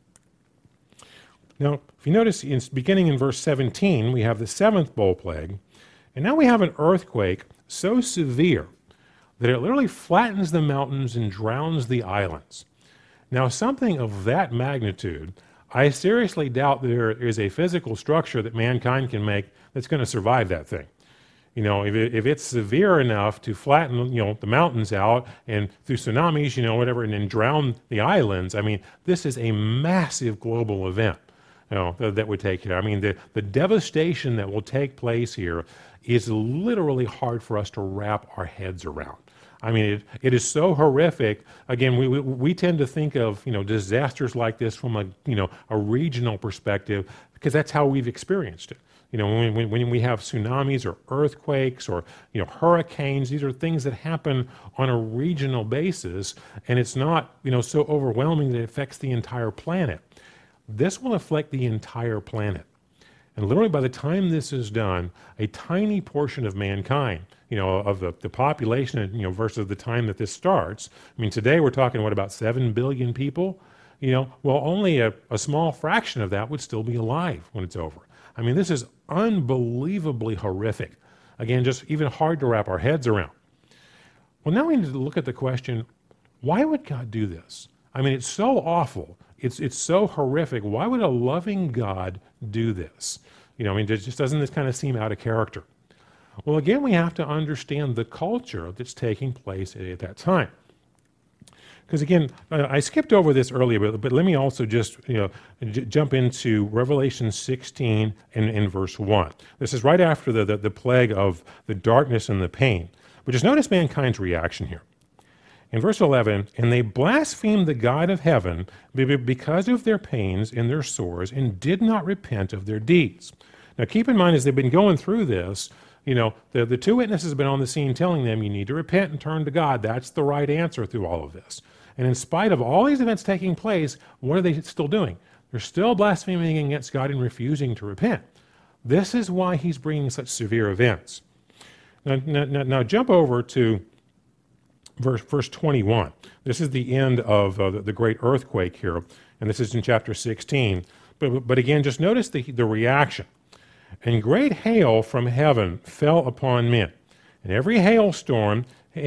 Now, if you notice, in, beginning in verse seventeen, we have the seventh bowl plague, and now we have an earthquake so severe that it literally flattens the mountains and drowns the islands. Now, something of that magnitude, I seriously doubt there is a physical structure that mankind can make that's going to survive that thing. You know, if, it, if it's severe enough to flatten, you know, the mountains out and through tsunamis, you know, whatever, and then drown the islands, I mean, this is a massive global event, you know, that, that would take care. I mean, the, the devastation that will take place here is literally hard for us to wrap our heads around. I mean, it, it is so horrific. Again, we, we we tend to think of, you know, disasters like this from a, you know, a regional perspective, because that's how we've experienced it. You know, when, when, when we have tsunamis or earthquakes or, you know, hurricanes, these are things that happen on a regional basis, and it's not, you know, so overwhelming that it affects the entire planet. This will affect the entire planet. And literally by the time this is done, a tiny portion of mankind, you know, of the, the population, you know, versus the time that this starts. I mean, today we're talking, what, about seven billion people? You know, well, only a, a small fraction of that would still be alive when it's over. I mean, this is unbelievably horrific. Again, just even hard to wrap our heads around. Well, now we need to look at the question, why would God do this? I mean, it's so awful. It's, it's so horrific. Why would a loving God do this? You know, I mean, it just doesn't this kind of seem out of character? Well, again, we have to understand the culture that's taking place at, at that time. Because again, uh, I skipped over this earlier, but, but let me also just, you know, j- jump into Revelation sixteen and, and verse one. This is right after the, the, the plague of the darkness and the pain. But just notice mankind's reaction here. In verse eleven, and they blasphemed the God of heaven because of their pains and their sores, and did not repent of their deeds. Now keep in mind, as they've been going through this, you know, the, the two witnesses have been on the scene telling them, you need to repent and turn to God. That's the right answer through all of this. And in spite of all these events taking place, what are they still doing? They're still blaspheming against God and refusing to repent. This is why he's bringing such severe events. Now, now, now jump over to verse, verse twenty-one. This is the end of uh, the, the great earthquake here, and this is in chapter sixteen. But, but again, just notice the, the reaction. And great hail from heaven fell upon men, and every hailstorm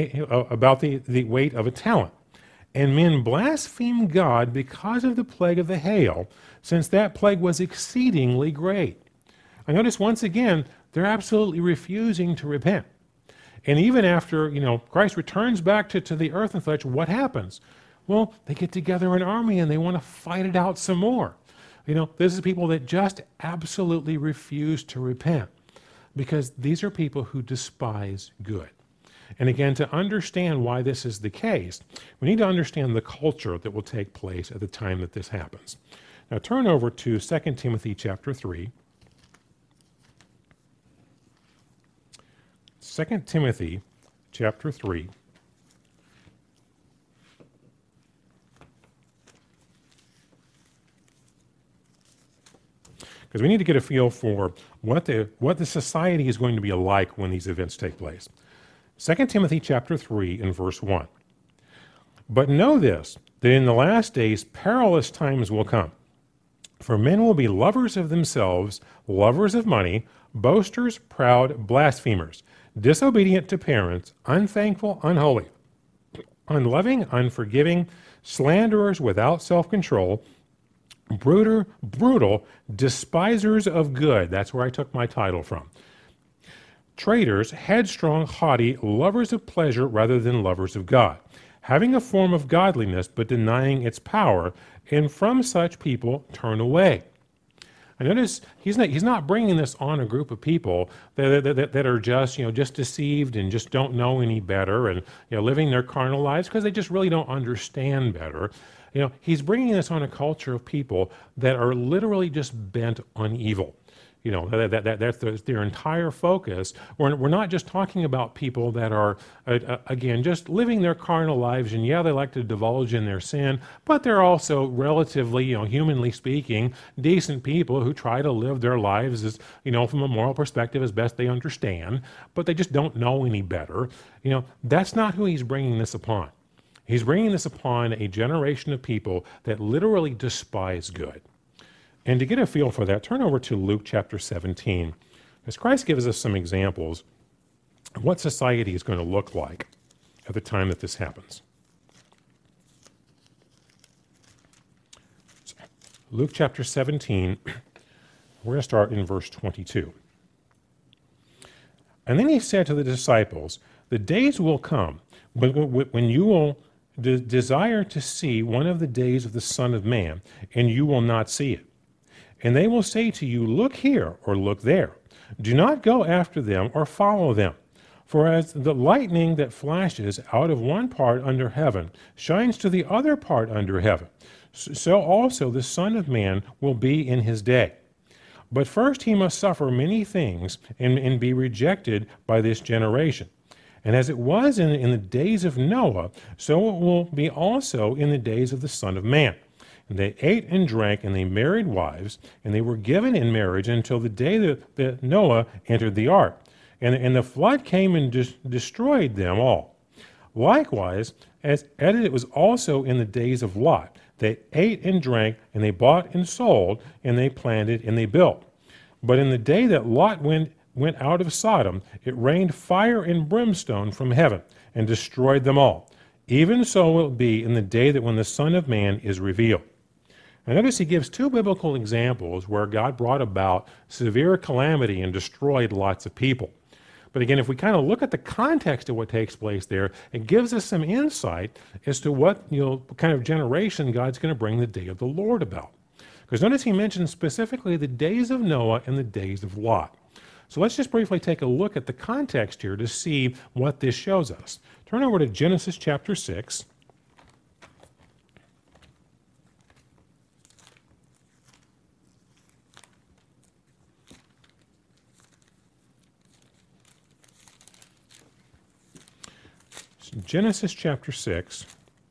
about the, the weight of a talent. And men blasphemed God because of the plague of the hail, since that plague was exceedingly great. I notice once again, they're absolutely refusing to repent. And even after, you know, Christ returns back to, to the earth and such, what happens? Well, they get together an army and they want to fight it out some more. You know, this is people that just absolutely refuse to repent, because these are people who despise good. And again, to understand why this is the case, we need to understand the culture that will take place at the time that this happens. Now turn over to Second Timothy chapter three. Second Timothy chapter three. Because we need to get a feel for what the, what the society is going to be like when these events take place. Second Timothy chapter three and verse one. But know this, that in the last days perilous times will come. For men will be lovers of themselves, lovers of money, boasters, proud, blasphemers, disobedient to parents, unthankful, unholy, unloving, unforgiving, slanderers without self-control, brutal, brutal, despisers of good. That's where I took my title from. traitors, headstrong, haughty, lovers of pleasure rather than lovers of God, having a form of godliness but denying its power, and from such people turn away. I notice he's not, he's not bringing this on a group of people that, that, that are just, you know, just deceived and just don't know any better and, you know, living their carnal lives because they just really don't understand better. You know, he's bringing this on a culture of people that are literally just bent on evil. You know, that, that, that, that's their, their entire focus. We're, we're not just talking about people that are, uh, uh, again, just living their carnal lives, and yeah, they like to divulge in their sin, but they're also relatively, you know, humanly speaking, decent people who try to live their lives as, you know, from a moral perspective as best they understand, but they just don't know any better. You know, that's not who he's bringing this upon. He's bringing this upon a generation of people that literally despise good. And to get a feel for that, turn over to Luke chapter seventeen, as Christ gives us some examples of what society is going to look like at the time that this happens. So, Luke chapter seventeen, we're going to start in verse twenty-two. And then he said to the disciples, "The days will come when, when you will de- desire to see one of the days of the Son of Man, and you will not see it. And they will say to you, 'Look here,' or 'Look there.' Do not go after them or follow them. For as the lightning that flashes out of one part under heaven shines to the other part under heaven, so also the Son of Man will be in his day. But first he must suffer many things and, and be rejected by this generation. And as it was in, in the days of Noah, so it will be also in the days of the Son of Man. And they ate and drank, and they married wives, and they were given in marriage until the day that, that Noah entered the ark. And, and the flood came and des- destroyed them all. Likewise, as, as it was also in the days of Lot, they ate and drank, and they bought and sold, and they planted and they built. But in the day that Lot went, went out of Sodom, it rained fire and brimstone from heaven, and destroyed them all. Even so will it be in the day that when the Son of Man is revealed." And notice he gives two biblical examples where God brought about severe calamity and destroyed lots of people. But again, if we kind of look at the context of what takes place there, it gives us some insight as to what, you know, kind of generation God's going to bring the day of the Lord about. Because notice he mentions specifically the days of Noah and the days of Lot. So let's just briefly take a look at the context here to see what this shows us. Turn over to Genesis chapter six. Genesis chapter six.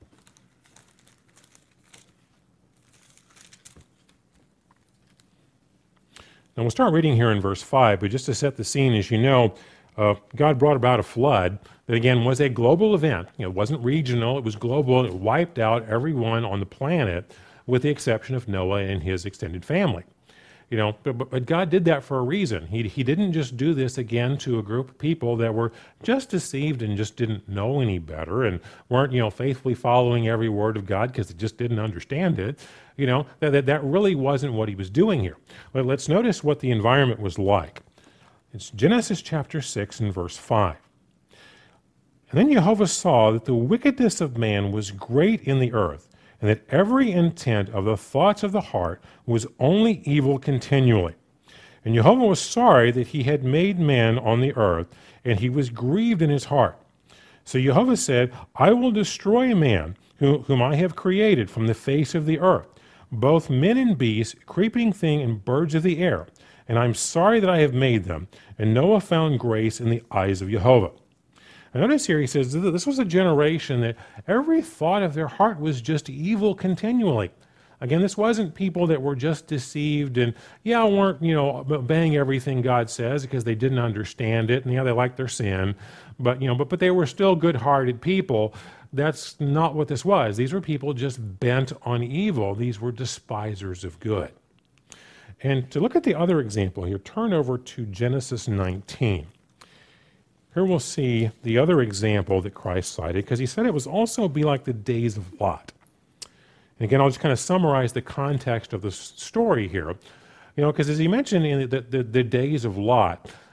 Now we'll start reading here in verse five, but just to set the scene, as you know, uh, God brought about a flood that again was a global event. You know, it wasn't regional, it was global. It wiped out everyone on the planet with the exception of Noah and his extended family. You know, but, but God did that for a reason. He, he didn't just do this again to a group of people that were just deceived and just didn't know any better and weren't, you know, faithfully following every word of God because they just didn't understand it. You know, that, that, that really wasn't what he was doing here. But let's notice what the environment was like. It's Genesis chapter six and verse five. "And then Jehovah saw that the wickedness of man was great in the earth, and that every intent of the thoughts of the heart was only evil continually. And Jehovah was sorry that he had made man on the earth, and he was grieved in his heart. So Jehovah said, I will destroy man, whom I have created from the face of the earth, both men and beasts, creeping thing and birds of the air. And I'm sorry that I have made them. And Noah found grace in the eyes of Jehovah." And notice here he says this was a generation that every thought of their heart was just evil continually. Again, this wasn't people that were just deceived and, yeah, weren't, you know, obeying everything God says because they didn't understand it, and, yeah, they liked their sin, but, you know, but, but they were still good-hearted people. That's not what this was. These were people just bent on evil. These were despisers of good. And to look at the other example here, turn over to Genesis nineteen. Here we'll see the other example that Christ cited, because he said it was also be like the days of Lot. And again, I'll just kind of summarize the context of the story here. You know, because as he mentioned in the, the, the days of Lot,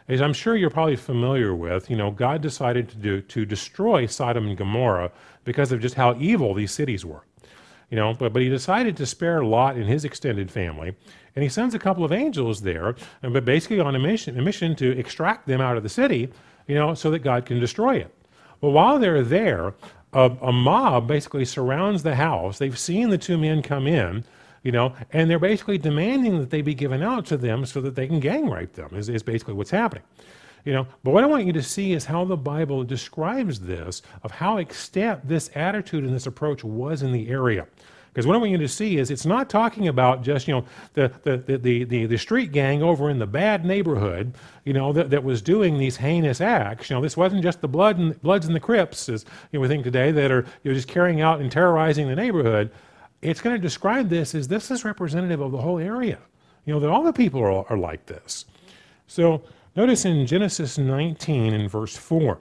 As I'm sure you're probably familiar with, you know, God decided to do to destroy Sodom and Gomorrah because of just how evil these cities were. You know, but, but he decided to spare Lot and his extended family, and he sends a couple of angels there, and but basically on a mission, a mission to extract them out of the city, you know, so that God can destroy it. But while they're there, a, a mob basically surrounds the house. They've seen the two men come in, you know, and they're basically demanding that they be given out to them so that they can gang rape them, is, is basically what's happening. You know, but what I want you to see is how the Bible describes this, of how extent this attitude and this approach was in the area. Because what I want you to see is it's not talking about just, you know, the the the the, the street gang over in the bad neighborhood, you know, that, that was doing these heinous acts. You know, this wasn't just the blood and Bloods and the Crips, as you know, we think today, that are, you know, just carrying out and terrorizing the neighborhood. It's going to describe this as this is representative of the whole area. You know, that all the people are, are like this. So notice in Genesis nineteen in verse four.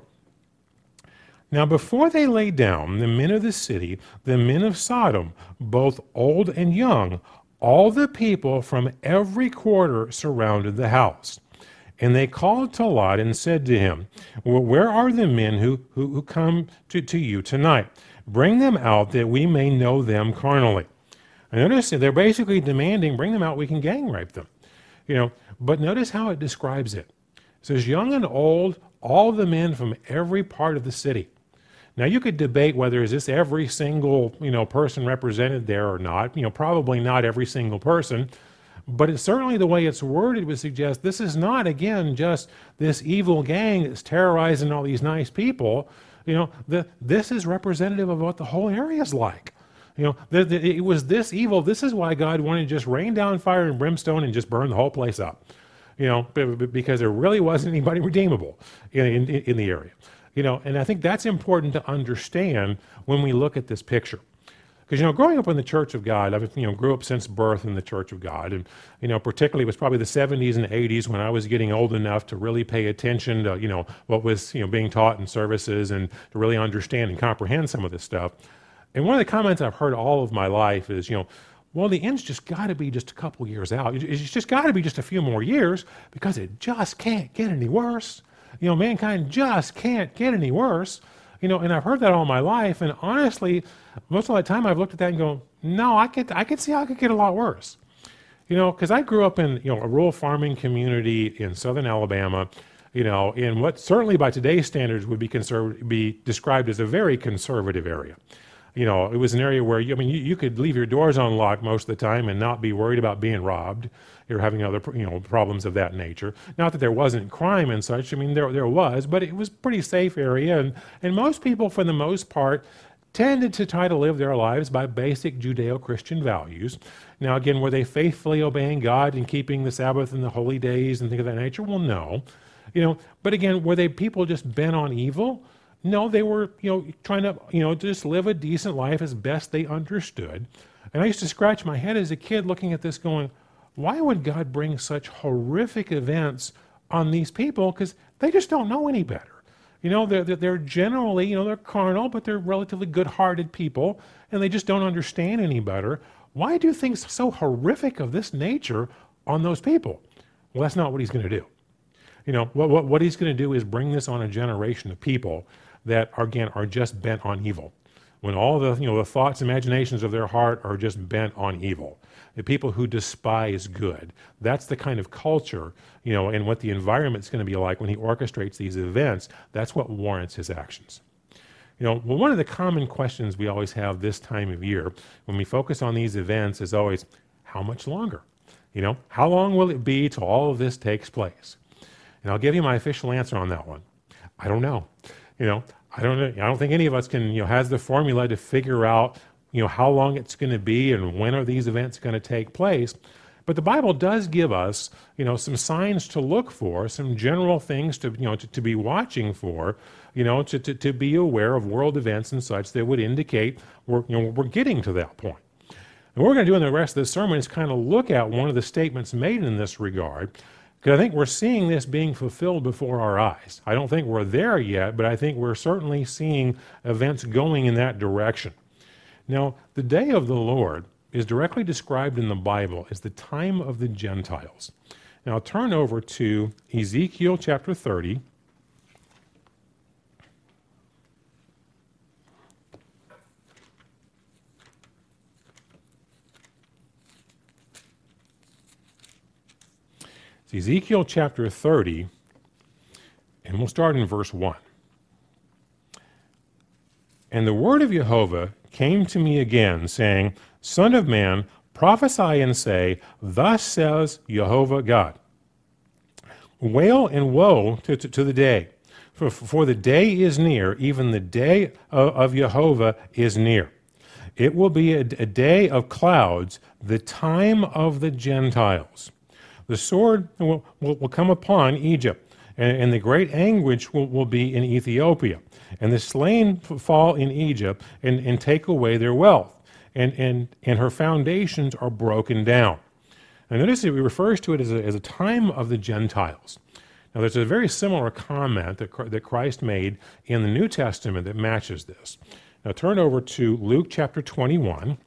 Now before they lay down, the men of the city, the men of Sodom, both old and young, all the people from every quarter surrounded the house. And they called to Lot and said to him, well, where are the men who, who, who come to, to you tonight? Bring them out that we may know them carnally. And notice they're basically demanding, bring them out, we can gang rape them. You know, but notice how it describes it. It says, young and old, all the men from every part of the city. Now you could debate whether is this every single, you know, person represented there or not. You know, probably not every single person, but it's certainly the way it's worded would suggest this is not, again, just this evil gang that's terrorizing all these nice people. You know, the, this is representative of what the whole area is like. You know, the, the, it was this evil. This is why God wanted to just rain down fire and brimstone and just burn the whole place up. You know, because there really wasn't anybody redeemable in, in, in the area. You know, and I think that's important to understand when we look at this picture. Because, you know, growing up in the Church of God, I've, you know, grew up since birth in the Church of God. And, you know, particularly it was probably the seventies and eighties when I was getting old enough to really pay attention to, you know, what was, you know, being taught in services and to really understand and comprehend some of this stuff. And one of the comments I've heard all of my life is, you know, well, the end's just got to be just a couple years out. It's just got to be just a few more years because it just can't get any worse. You know, mankind just can't get any worse. You know, and I've heard that all my life. And honestly, most of the time I've looked at that and go, no, I could, I could see how it could get a lot worse. You know, because I grew up in, you know, a rural farming community in southern Alabama, you know, in what certainly by today's standards would be conserv- be described as a very conservative area. You know, it was an area where, you, I mean, you, you could leave your doors unlocked most of the time and not be worried about being robbed or having other, you know, problems of that nature. Not that there wasn't crime and such. I mean, there there was, but it was a pretty safe area. And, and most people, for the most part, tended to try to live their lives by basic Judeo-Christian values. Now, again, were they faithfully obeying God and keeping the Sabbath and the holy days and things of that nature? Well, no. You know, but again, were they people just bent on evil? No, they were, you know, trying to, you know, just live a decent life as best they understood. And I used to scratch my head as a kid looking at this going, why would God bring such horrific events on these people? Because they just don't know any better. You know, they're, they're generally, you know, they're carnal, but they're relatively good-hearted people, and they just don't understand any better. Why do things so horrific of this nature on those people? Well, that's not what he's going to do. You know, what, what, what he's going to do is bring this on a generation of people that, are, again, are just bent on evil. When all the, you know, the thoughts, imaginations of their heart are just bent on evil. The people who despise good. That's the kind of culture, you know, and what the environment's going to be like when he orchestrates these events. That's what warrants his actions. You know, well, one of the common questions we always have this time of year when we focus on these events is always, how much longer? You know, how long will it be till all of this takes place? And I'll give you my official answer on that one. I don't know. You know, I don't know. I don't think any of us can, you know, has the formula to figure out, you know, how long it's going to be and when are these events going to take place. But the Bible does give us, you know, some signs to look for, some general things to, you know, to, to be watching for, you know, to, to, to be aware of world events and such that would indicate we're, you know, we're getting to that point. And what we're going to do in the rest of the sermon is kind of look at one of the statements made in this regard, because I think we're seeing this being fulfilled before our eyes. I don't think we're there yet, but I think we're certainly seeing events going in that direction. Now, the day of the Lord is directly described in the Bible as the time of the Gentiles. Now turn over to Ezekiel chapter thirty. It's Ezekiel chapter thirty, and we'll start in verse one. And the word of Jehovah came to me again, saying, Son of man, prophesy and say, Thus says Jehovah God. Wail and woe to, to, to the day, for, for the day is near, even the day of, of Jehovah is near. It will be a, a day of clouds, the time of the Gentiles. The sword will, will, will come upon Egypt, and, and the great anguish will, will be in Ethiopia. And the slain fall in Egypt and, and take away their wealth, and, and, and her foundations are broken down. And notice it refers to it as a, as a time of the Gentiles. Now there's a very similar comment that, that Christ made in the New Testament that matches this. Now turn over to Luke chapter twenty-one.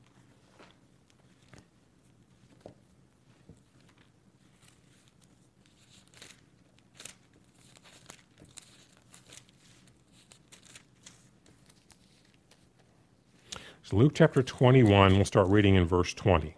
So Luke chapter twenty-one, we'll start reading in verse twenty.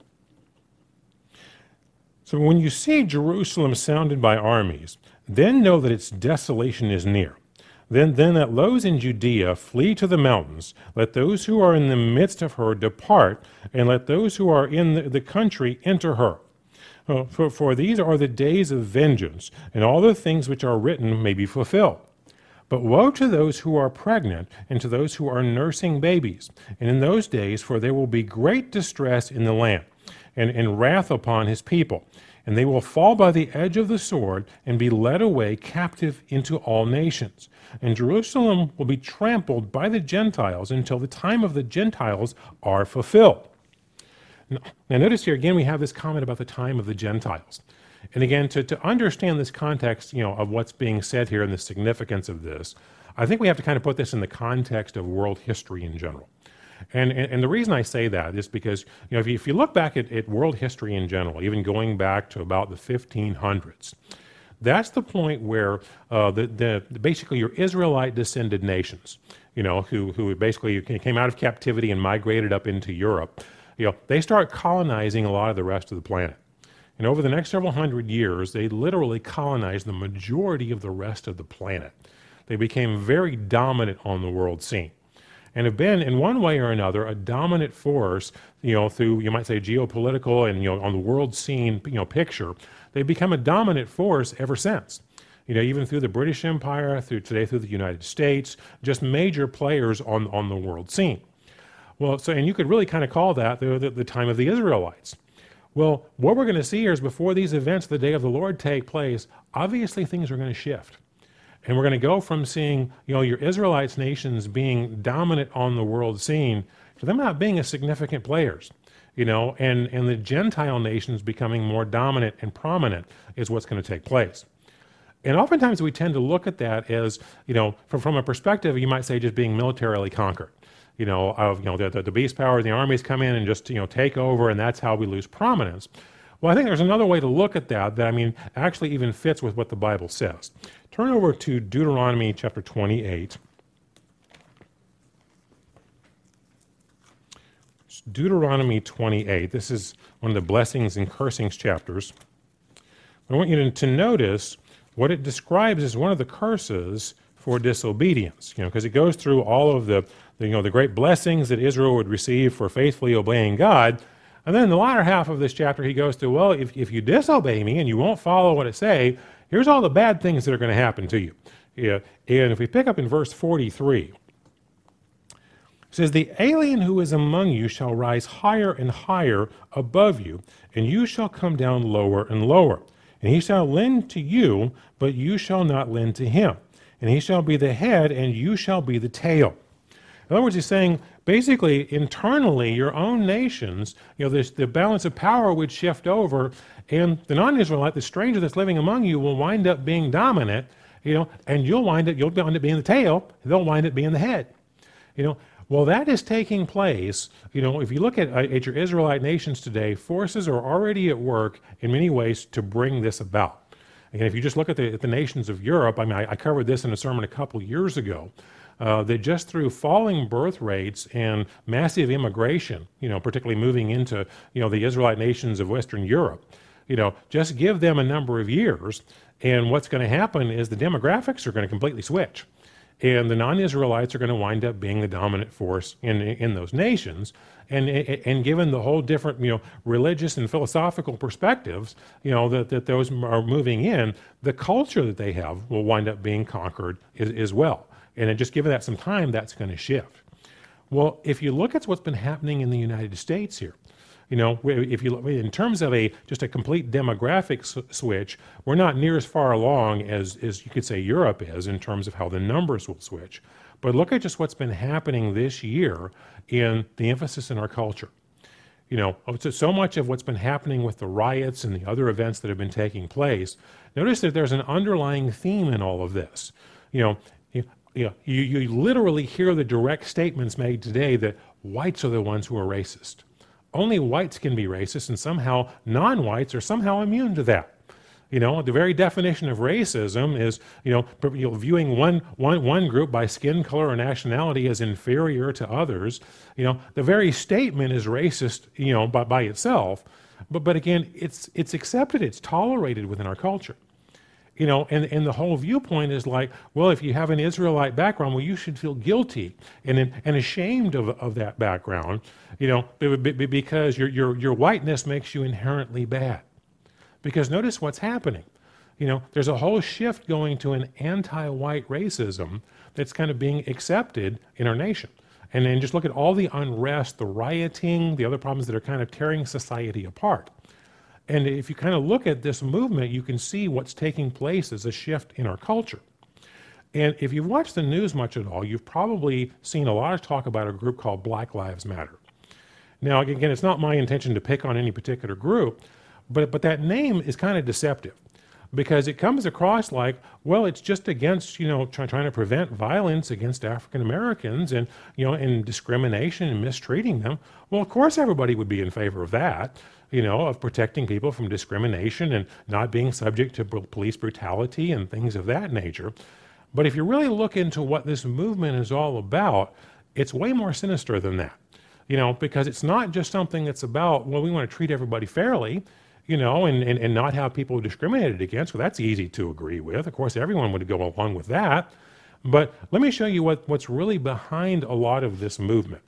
So when you see Jerusalem surrounded by armies, then know that its desolation is near. Then, then that those in Judea flee to the mountains. Let those who are in the midst of her depart, and let those who are in the, the country enter her. Uh, for, for these are the days of vengeance, and all the things which are written may be fulfilled. But woe to those who are pregnant, and to those who are nursing babies. And in those days, for there will be great distress in the land, and, and wrath upon his people. And they will fall by the edge of the sword, and be led away captive into all nations. And Jerusalem will be trampled by the Gentiles until the time of the Gentiles are fulfilled. Now, now notice here again we have this comment about the time of the Gentiles. And again, to, to understand this context, you know, of what's being said here and the significance of this, I think we have to kind of put this in the context of world history in general. And, and, and the reason I say that is because, you know, if you, if you look back at, at world history in general, even going back to about the fifteen hundreds, that's the point where uh, the, the basically your Israelite descended nations, you know, who, who basically came out of captivity and migrated up into Europe, you know, they start colonizing a lot of the rest of the planet. And over the next several hundred years, they literally colonized the majority of the rest of the planet. They became very dominant on the world scene, and have been, in one way or another, a dominant force, you know, through, you might say, geopolitical and, you know, on the world scene, you know, picture. They've become a dominant force ever since. You know, even through the British Empire, through today through the United States, just major players on, on the world scene. Well, so, and you could really kind of call that the, the, the time of the Israelites. Well, what we're going to see here is before these events, the day of the Lord, take place, obviously things are going to shift. And we're going to go from seeing, you know, your Israelites nations being dominant on the world scene to them not being as significant players, you know, and, and the Gentile nations becoming more dominant and prominent is what's going to take place. And oftentimes we tend to look at that as, you know, from, from a perspective, you might say just being militarily conquered. You know, of, you know, the, the, the beast power, the armies come in and just, you know, take over, and that's how we lose prominence. Well, I think there's another way to look at that that, I mean, actually even fits with what the Bible says. Turn over to Deuteronomy chapter twenty-eight. Deuteronomy twenty-eight. This is one of the blessings and cursings chapters. I want you to notice what it describes as one of the curses for disobedience, you know, because it goes through all of the, the, you know, the great blessings that Israel would receive for faithfully obeying God. And then in the latter half of this chapter, he goes to, well, if, if you disobey me and you won't follow what I say, here's all the bad things that are going to happen to you. Yeah. And if we pick up in verse forty-three, it says, the alien who is among you shall rise higher and higher above you, and you shall come down lower and lower. And he shall lend to you, but you shall not lend to him. And he shall be the head, and you shall be the tail. In other words, he's saying, basically, internally, your own nations, you know, this, the balance of power would shift over, and the non-Israelite, the stranger that's living among you, will wind up being dominant, you know, and you'll wind up, you'll wind up being the tail, and they'll wind up being the head. You know, Well, that is taking place. You know, if you look at, uh, at your Israelite nations today, forces are already at work in many ways to bring this about. And if you just look at the, at the nations of Europe, I mean, I, I covered this in a sermon a couple years ago, uh, that just through falling birth rates and massive immigration, you know, particularly moving into, you know, the Israelite nations of Western Europe, you know, just give them a number of years, and what's going to happen is the demographics are going to completely switch. And the non-Israelites are going to wind up being the dominant force in in those nations, and and given the whole different, you know, religious and philosophical perspectives, you know, that, that those are moving in, the culture that they have will wind up being conquered as, as well. And then just given that some time, that's going to shift. Well, if you look at what's been happening in the United States here, you know, if you look in terms of a just a complete demographic s- switch, we're not near as far along as, as you could say Europe is in terms of how the numbers will switch. But look at just what's been happening this year in the emphasis in our culture. You know, so, so much of what's been happening with the riots and the other events that have been taking place, notice that there's an underlying theme in all of this. You know, you, you, know, you, you literally hear the direct statements made today that whites are the ones who are racist. Only whites can be racist, and somehow non-whites are somehow immune to that. You know, the very definition of racism is, you know, you know, viewing one, one, one group by skin color or nationality as inferior to others. You know, the very statement is racist, you know, by, by itself. But, but again, it's, it's accepted, it's tolerated within our culture. You know, and, and the whole viewpoint is like, well, if you have an Israelite background, well, you should feel guilty and, and ashamed of, of that background, you know, because your, your, your whiteness makes you inherently bad. Because notice what's happening. You know, there's a whole shift going to an anti-white racism that's kind of being accepted in our nation. And then just look at all the unrest, the rioting, the other problems that are kind of tearing society apart. And if you kind of look at this movement, you can see what's taking place as a shift in our culture. And if you've watched the news much at all, you've probably seen a lot of talk about a group called Black Lives Matter. Now, again, it's not my intention to pick on any particular group, but, but that name is kind of deceptive because it comes across like, well, it's just against, you know, try, trying to prevent violence against African Americans and, you know, and discrimination and mistreating them. Well, of course, everybody would be in favor of that. You know, of protecting people from discrimination and not being subject to police brutality and things of that nature. But if you really look into what this movement is all about, it's way more sinister than that. You know, because it's not just something that's about, well, we want to treat everybody fairly, you know, and, and, and not have people discriminated against. Well, that's easy to agree with. Of course, everyone would go along with that. But let me show you what, what's really behind a lot of this movement.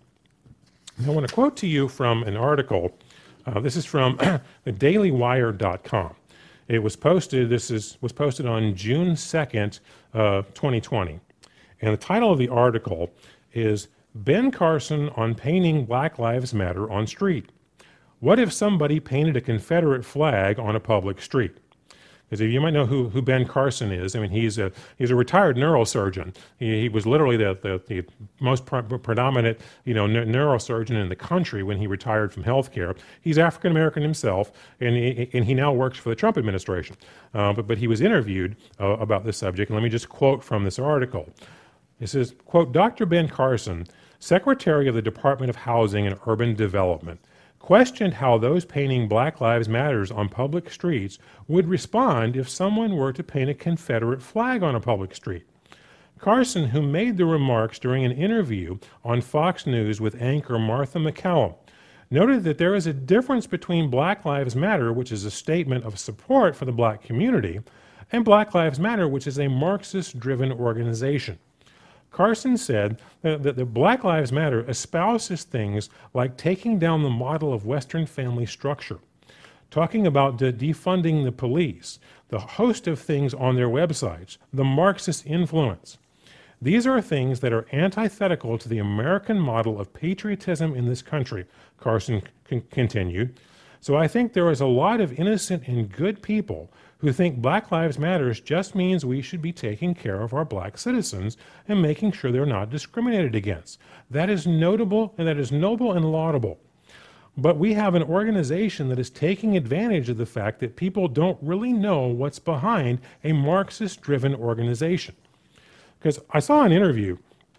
I want to quote to you from an article. Uh, this is from the daily wire dot com. It was posted, this is, was posted on June second, uh, twenty twenty. And the title of the article is Ben Carson on Painting Black Lives Matter on Street. What if somebody painted a Confederate flag on a public street? Because you might know who, who Ben Carson is. I mean, he's a he's a retired neurosurgeon. He, he was literally the, the, the most pre- predominant, you know, ne- neurosurgeon in the country when he retired from healthcare. He's African American himself, and he, and he now works for the Trump administration. Uh, but but he was interviewed uh, about this subject, and let me just quote from this article. It says, quote, Doctor Ben Carson, Secretary of the Department of Housing and Urban Development, questioned how those painting Black Lives Matters on public streets would respond if someone were to paint a Confederate flag on a public street. Carson, who made the remarks during an interview on Fox News with anchor Martha MacCallum, noted that there is a difference between Black Lives Matter, which is a statement of support for the black community, and Black Lives Matter, which is a Marxist-driven organization. Carson said that, that the Black Lives Matter espouses things like taking down the model of Western family structure, talking about de- defunding the police, the host of things on their websites, the Marxist influence. These are things that are antithetical to the American model of patriotism in this country, Carson c- continued. So I think there is a lot of innocent and good people who think Black Lives Matter just means we should be taking care of our black citizens and making sure they're not discriminated against. That is notable and that is noble and laudable. But we have an organization that is taking advantage of the fact that people don't really know what's behind a Marxist-driven organization. Because I saw an interview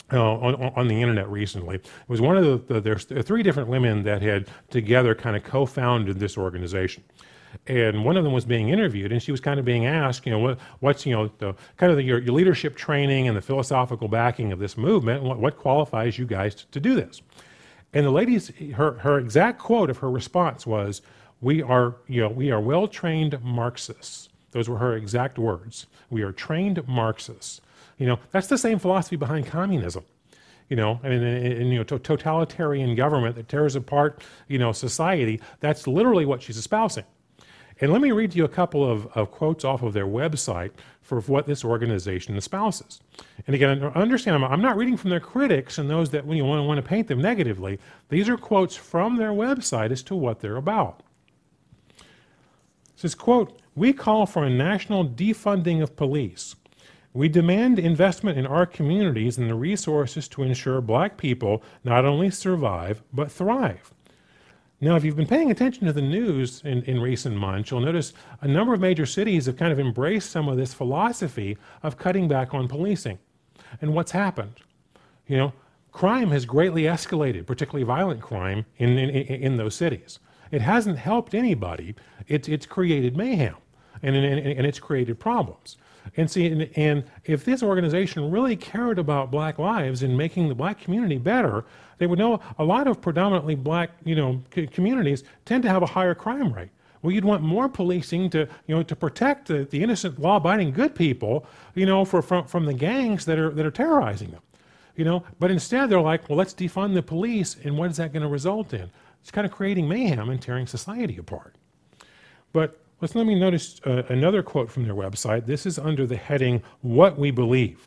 uh, on, on the internet recently. It was one of the, the there's three different women that had together kind of co-founded this organization. And one of them was being interviewed, and she was kind of being asked, you know, what, what's, you know, the kind of the, your, your leadership training and the philosophical backing of this movement, and what, what qualifies you guys to, to do this? And the lady's, her, her exact quote of her response was, we are, you know, we are well-trained Marxists. Those were her exact words. We are trained Marxists. You know, that's the same philosophy behind communism. You know, and, and, and you know, to, totalitarian government that tears apart, you know, society. That's literally what she's espousing. And let me read to you a couple of, of quotes off of their website for what this organization espouses. And again, understand, I'm, I'm not reading from their critics and those that you want, want to paint them negatively. These are quotes from their website as to what they're about. It says, quote, "We call for a national defunding of police. We demand investment in our communities and the resources to ensure black people not only survive, but thrive." Now, if you've been paying attention to the news in, in recent months, you'll notice a number of major cities have kind of embraced some of this philosophy of cutting back on policing. And what's happened? You know, crime has greatly escalated, particularly violent crime, in, in, in those cities. It hasn't helped anybody. It's, it's created mayhem, and, and, and it's created problems. And see, and, and if this organization really cared about black lives and making the black community better, they would know a lot of predominantly black, you know, communities tend to have a higher crime rate. Well, you'd want more policing to, you know, to protect the, the innocent, law-abiding, good people, you know, for, from, from the gangs that are that are terrorizing them, you know. But instead, they're like, well, let's defund the police, and what is that going to result in? It's kind of creating mayhem and tearing society apart. But let's let me notice uh, another quote from their website. This is under the heading, "What We Believe."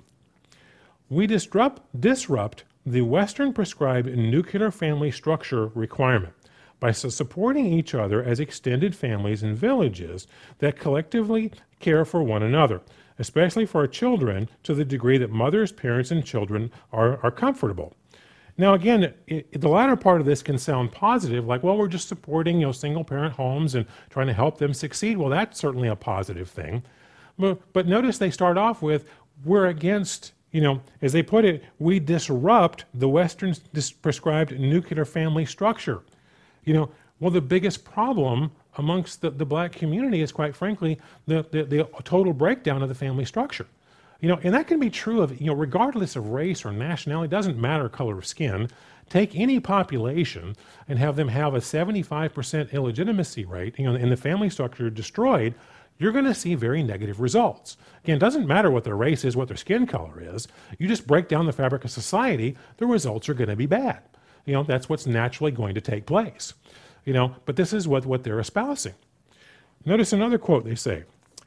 "We disrupt, disrupt the Western prescribed nuclear family structure requirement by su supporting each other as extended families and villages that collectively care for one another, especially for our children to the degree that mothers, parents, and children are, are comfortable." Now, again, it, the latter part of this can sound positive, like, well, we're just supporting, you know, single-parent homes and trying to help them succeed. Well, that's certainly a positive thing. But, but notice they start off with, we're against, you know, as they put it, we disrupt the Western prescribed nuclear family structure. You know, well, the biggest problem amongst the, the black community is, quite frankly, the, the, the total breakdown of the family structure. You know, and that can be true of, you know, regardless of race or nationality, doesn't matter color of skin. Take any population and have them have a seventy-five percent illegitimacy rate, you know, and the family structure destroyed, you're going to see very negative results. Again, it doesn't matter what their race is, what their skin color is. You just break down the fabric of society, the results are going to be bad. You know, that's what's naturally going to take place. You know, but this is what, what they're espousing. Notice another quote they say.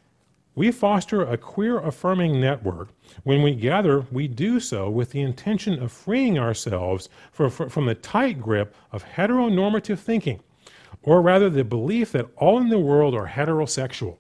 "We foster a queer-affirming network. When we gather, we do so with the intention of freeing ourselves for, for, from the tight grip of heteronormative thinking, or rather the belief that all in the world are heterosexual."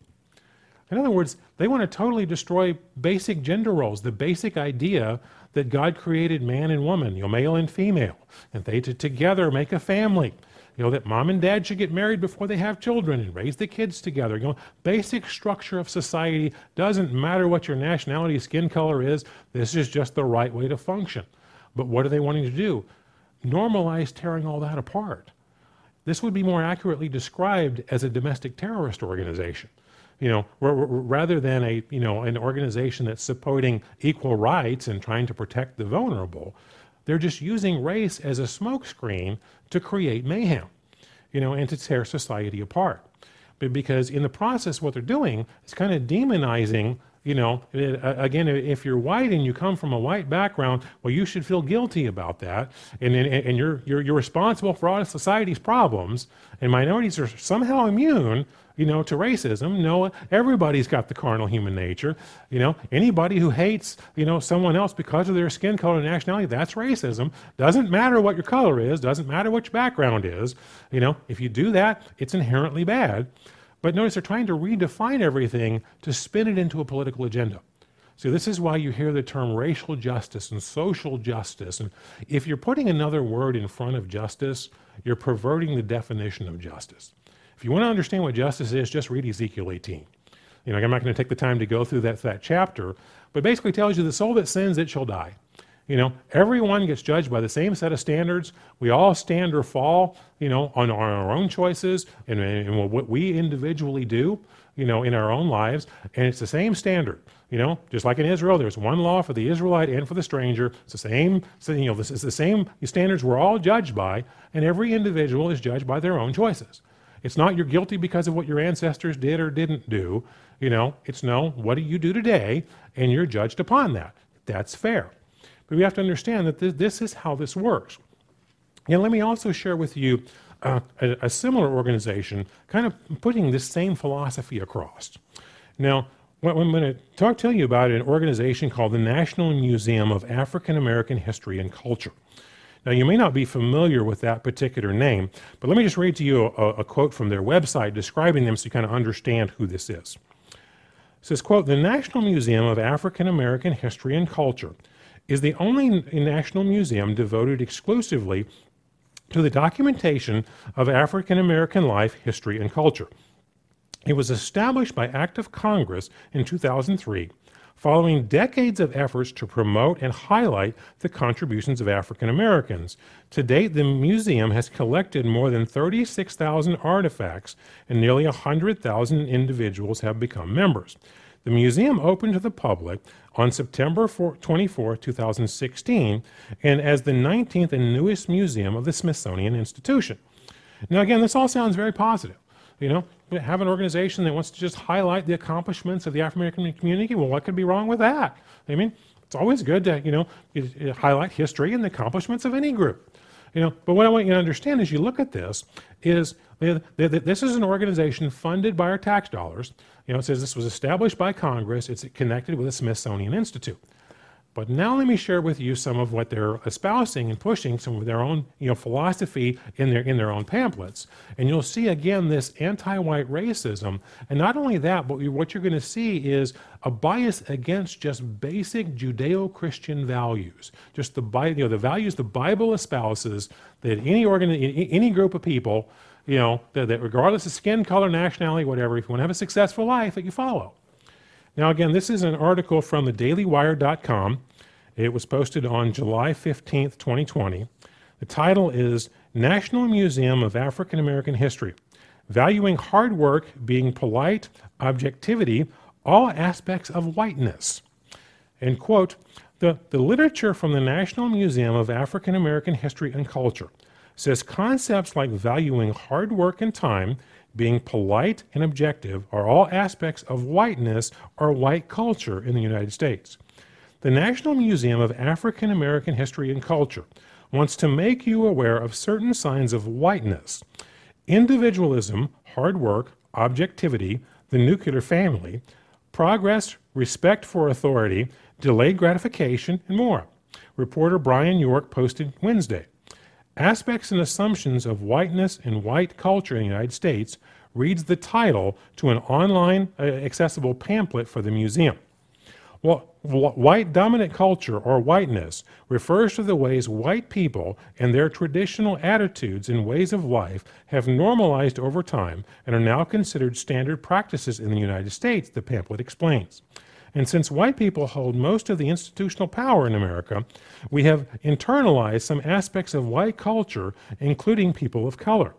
In other words, they want to totally destroy basic gender roles, the basic idea that God created man and woman, you know, male and female, and they to together make a family. You know, that mom and dad should get married before they have children and raise the kids together. You know, basic structure of society, doesn't matter what your nationality, skin color is, this is just the right way to function. But what are they wanting to do? Normalize tearing all that apart. This would be more accurately described as a domestic terrorist organization. You know, rather than a, you know, an organization that's supporting equal rights and trying to protect the vulnerable. They're just using race as a smokescreen to create mayhem, you know, and to tear society apart. But because in the process, what they're doing is kind of demonizing, you know, it, uh, again, if you're white and you come from a white background, well, you should feel guilty about that, and and, and you're, you're you're responsible for all of society's problems, and minorities are somehow immune, you know, to racism. No, everybody's got the carnal human nature. You know, anybody who hates, you know, someone else because of their skin color and nationality, that's racism. Doesn't matter what your color is, doesn't matter what your background is. You know, if you do that, it's inherently bad. But notice they're trying to redefine everything to spin it into a political agenda. So this is why you hear the term racial justice and social justice. And if you're putting another word in front of justice, you're perverting the definition of justice. If you want to understand what justice is, just read Ezekiel eighteen. You know, I'm not going to take the time to go through that, that chapter, but basically tells you the soul that sins, it shall die. You know, everyone gets judged by the same set of standards. We all stand or fall, you know, on our, our own choices and, and what we individually do, you know, in our own lives. And it's the same standard, you know, just like in Israel, there's one law for the Israelite and for the stranger. It's the same, so, you know, this is the same standards we're all judged by, and every individual is judged by their own choices. It's not you're guilty because of what your ancestors did or didn't do. You know, it's no, what do you do today? And you're judged upon that. That's fair. But we have to understand that this, this is how this works. And let me also share with you uh, a, a similar organization kind of putting this same philosophy across. Now, what I'm going to talk to you about an organization called the National Museum of African American History and Culture. Now, you may not be familiar with that particular name, but let me just read to you a, a quote from their website describing them so you kind of understand who this is. It says, quote, "The National Museum of African American History and Culture is the only national museum devoted exclusively to the documentation of African American life, history, and culture. It was established by Act of Congress in two thousand three, following decades of efforts to promote and highlight the contributions of African Americans. To date, the museum has collected more than thirty-six thousand artifacts, and nearly one hundred thousand individuals have become members. The museum opened to the public on September twenty-fourth, two thousand sixteen, and as the nineteenth and newest museum of the Smithsonian Institution." Now again, this all sounds very positive. You know, have an organization that wants to just highlight the accomplishments of the African American community. Well, what could be wrong with that? I mean, it's always good to, you know, highlight history and the accomplishments of any group. You know, but what I want you to understand as you look at this is this is an organization funded by our tax dollars. You know, it says this was established by Congress. It's connected with the Smithsonian Institute. But now let me share with you some of what they're espousing and pushing, some of their own, you know, philosophy in their in their own pamphlets. And you'll see again this anti-white racism. And not only that, but what you're going to see is a bias against just basic Judeo-Christian values, just the you know the values the Bible espouses that any organ any group of people, you know, that, that regardless of skin color, nationality, whatever, if you want to have a successful life, that you follow. Now, again, this is an article from the daily wire dot com. It was posted on July fifteenth, twenty twenty. The title is National Museum of African American History, Valuing Hard Work, Being Polite, Objectivity, All Aspects of Whiteness. And, quote, the, the literature from the National Museum of African American History and Culture says concepts like valuing hard work and time, being polite and objective are all aspects of whiteness or white culture in the United States. The National Museum of African American History and Culture wants to make you aware of certain signs of whiteness: individualism, hard work, objectivity, the nuclear family, progress, respect for authority, delayed gratification, and more. Reporter Brian York posted Wednesday. Aspects and Assumptions of Whiteness and White Culture in the United States reads the title to an online uh, accessible pamphlet for the museum. Well, white dominant culture or whiteness refers to the ways white people and their traditional attitudes and ways of life have normalized over time and are now considered standard practices in the United States, the pamphlet explains. And since white people hold most of the institutional power in America, we have internalized some aspects of white culture, including people of color.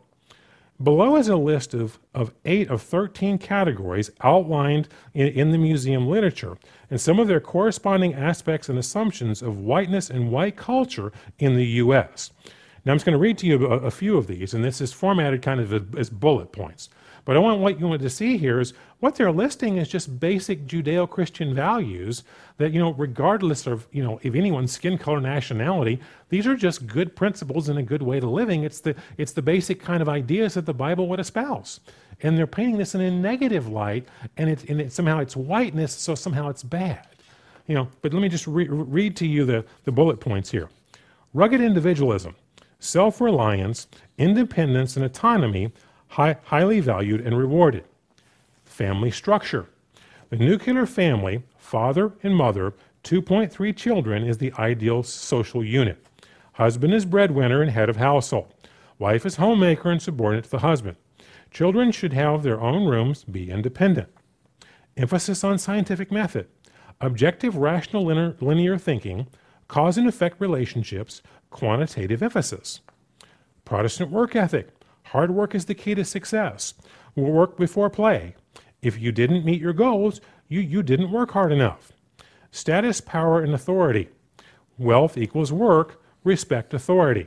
Below is a list of, of eight of thirteen categories outlined in, in the museum literature, and some of their corresponding aspects and assumptions of whiteness and white culture in the U S. Now I'm just going to read to you a, a few of these, and this is formatted kind of as bullet points. But I want what you want to see here is what they're listing is just basic Judeo-Christian values that, you know, regardless of, you know, of anyone's skin color, nationality, these are just good principles and a good way to living. It's the, it's the basic kind of ideas that the Bible would espouse. And they're painting this in a negative light, and, it, and it, somehow it's whiteness, so somehow it's bad. You know, but let me just re read to you the, the bullet points here. Rugged individualism, self-reliance, independence, and autonomy, High, highly valued and rewarded. Family structure. The nuclear family, father and mother, two point three children, is the ideal social unit. Husband is breadwinner and head of household. Wife is homemaker and subordinate to the husband. Children should have their own rooms, be independent. Emphasis on scientific method. Objective rational linear, linear thinking. cause and effect relationships, quantitative emphasis. Protestant work ethic. Hard work is the key to success. Work before play. If you didn't meet your goals, you, you didn't work hard enough. Status, power, and authority. Wealth equals work, respect authority.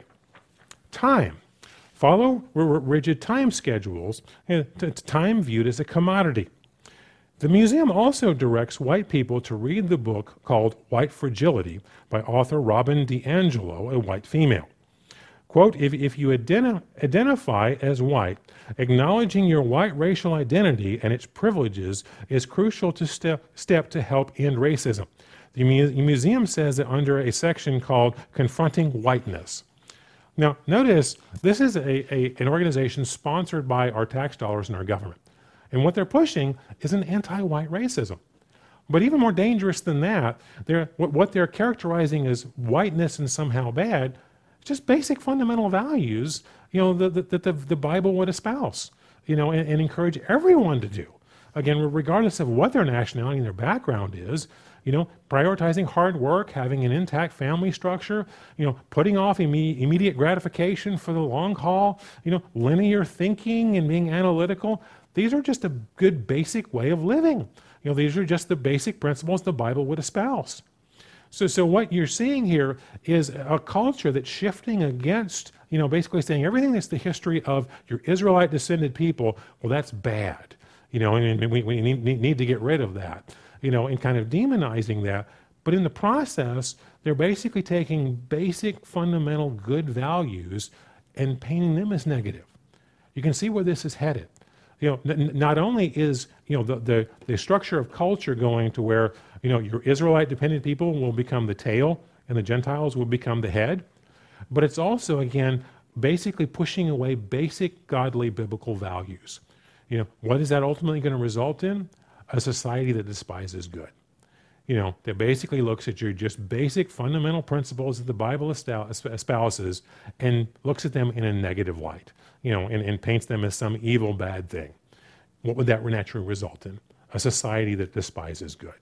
Time. Follow rigid time schedules, and time viewed as a commodity. The museum also directs white people to read the book called White Fragility by author Robin DiAngelo, a white female. Quote, if, if you identi- identify as white, acknowledging your white racial identity and its privileges is crucial to step, step to help end racism. The mu- museum says that under a section called Confronting Whiteness. Now, notice this is a, a, an organization sponsored by our tax dollars and our government. And what they're pushing is an anti-white racism. But even more dangerous than that, they're, what, what they're characterizing as whiteness and somehow bad, just basic fundamental values, you know, that the, the, the Bible would espouse, you know, and, and encourage everyone to do. Again, regardless of what their nationality and their background is, you know, prioritizing hard work, having an intact family structure, you know, putting off imme- immediate gratification for the long haul, you know, linear thinking and being analytical. These are just a good basic way of living. You know, these are just the basic principles the Bible would espouse. So, so what you're seeing here is a culture that's shifting against, you know, basically saying everything that's the history of your Israelite descended people, well, that's bad, you know, and we, we need, need to get rid of that, you know, and kind of demonizing that. But in the process, they're basically taking basic fundamental good values and painting them as negative. You can see where this is headed. You know, n- not only is, you know, the, the, the structure of culture going to where, you know, your Israelite dependent people will become the tail and the Gentiles will become the head, but it's also, again, basically pushing away basic godly biblical values. You know, what is that ultimately going to result in? A society that despises good. You know, that basically looks at your just basic fundamental principles that the Bible espouses and looks at them in a negative light, you know, and, and paints them as some evil, bad thing. What would that naturally result in? A society that despises good.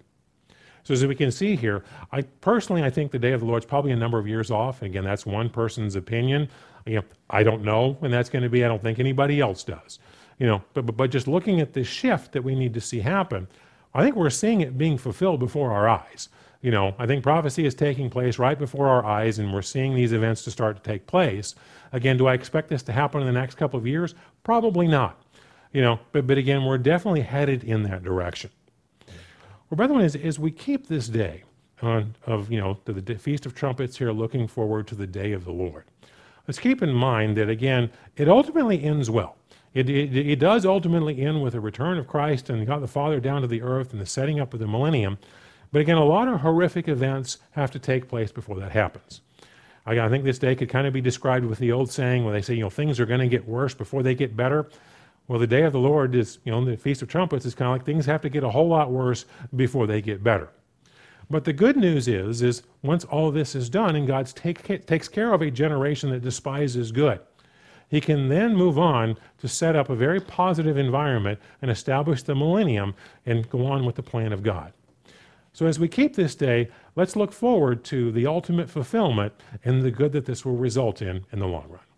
So as we can see here, I personally, I think the day of the Lord is probably a number of years off. And again, that's one person's opinion. You know, I don't know when that's going to be. I don't think anybody else does. You know, but, but, but just looking at this shift that we need to see happen, I think we're seeing it being fulfilled before our eyes. You know, I think prophecy is taking place right before our eyes, and we're seeing these events to start to take place. Again, do I expect this to happen in the next couple of years? Probably not. You know, but, but again, we're definitely headed in that direction. Well, brethren, as, as we keep this day on, of, you know, the, the Feast of Trumpets here, looking forward to the day of the Lord, let's keep in mind that, again, it ultimately ends well. It, it, it does ultimately end with the return of Christ and God the Father down to the earth and the setting up of the millennium. But again, a lot of horrific events have to take place before that happens. I, I think this day could kind of be described with the old saying where they say, you know, things are going to get worse before they get better. Well, the day of the Lord is, you know, the Feast of Trumpets is kind of like things have to get a whole lot worse before they get better. But the good news is, is once all this is done and God take, takes care of a generation that despises good, He can then move on to set up a very positive environment and establish the millennium and go on with the plan of God. So as we keep this day, let's look forward to the ultimate fulfillment and the good that this will result in in the long run.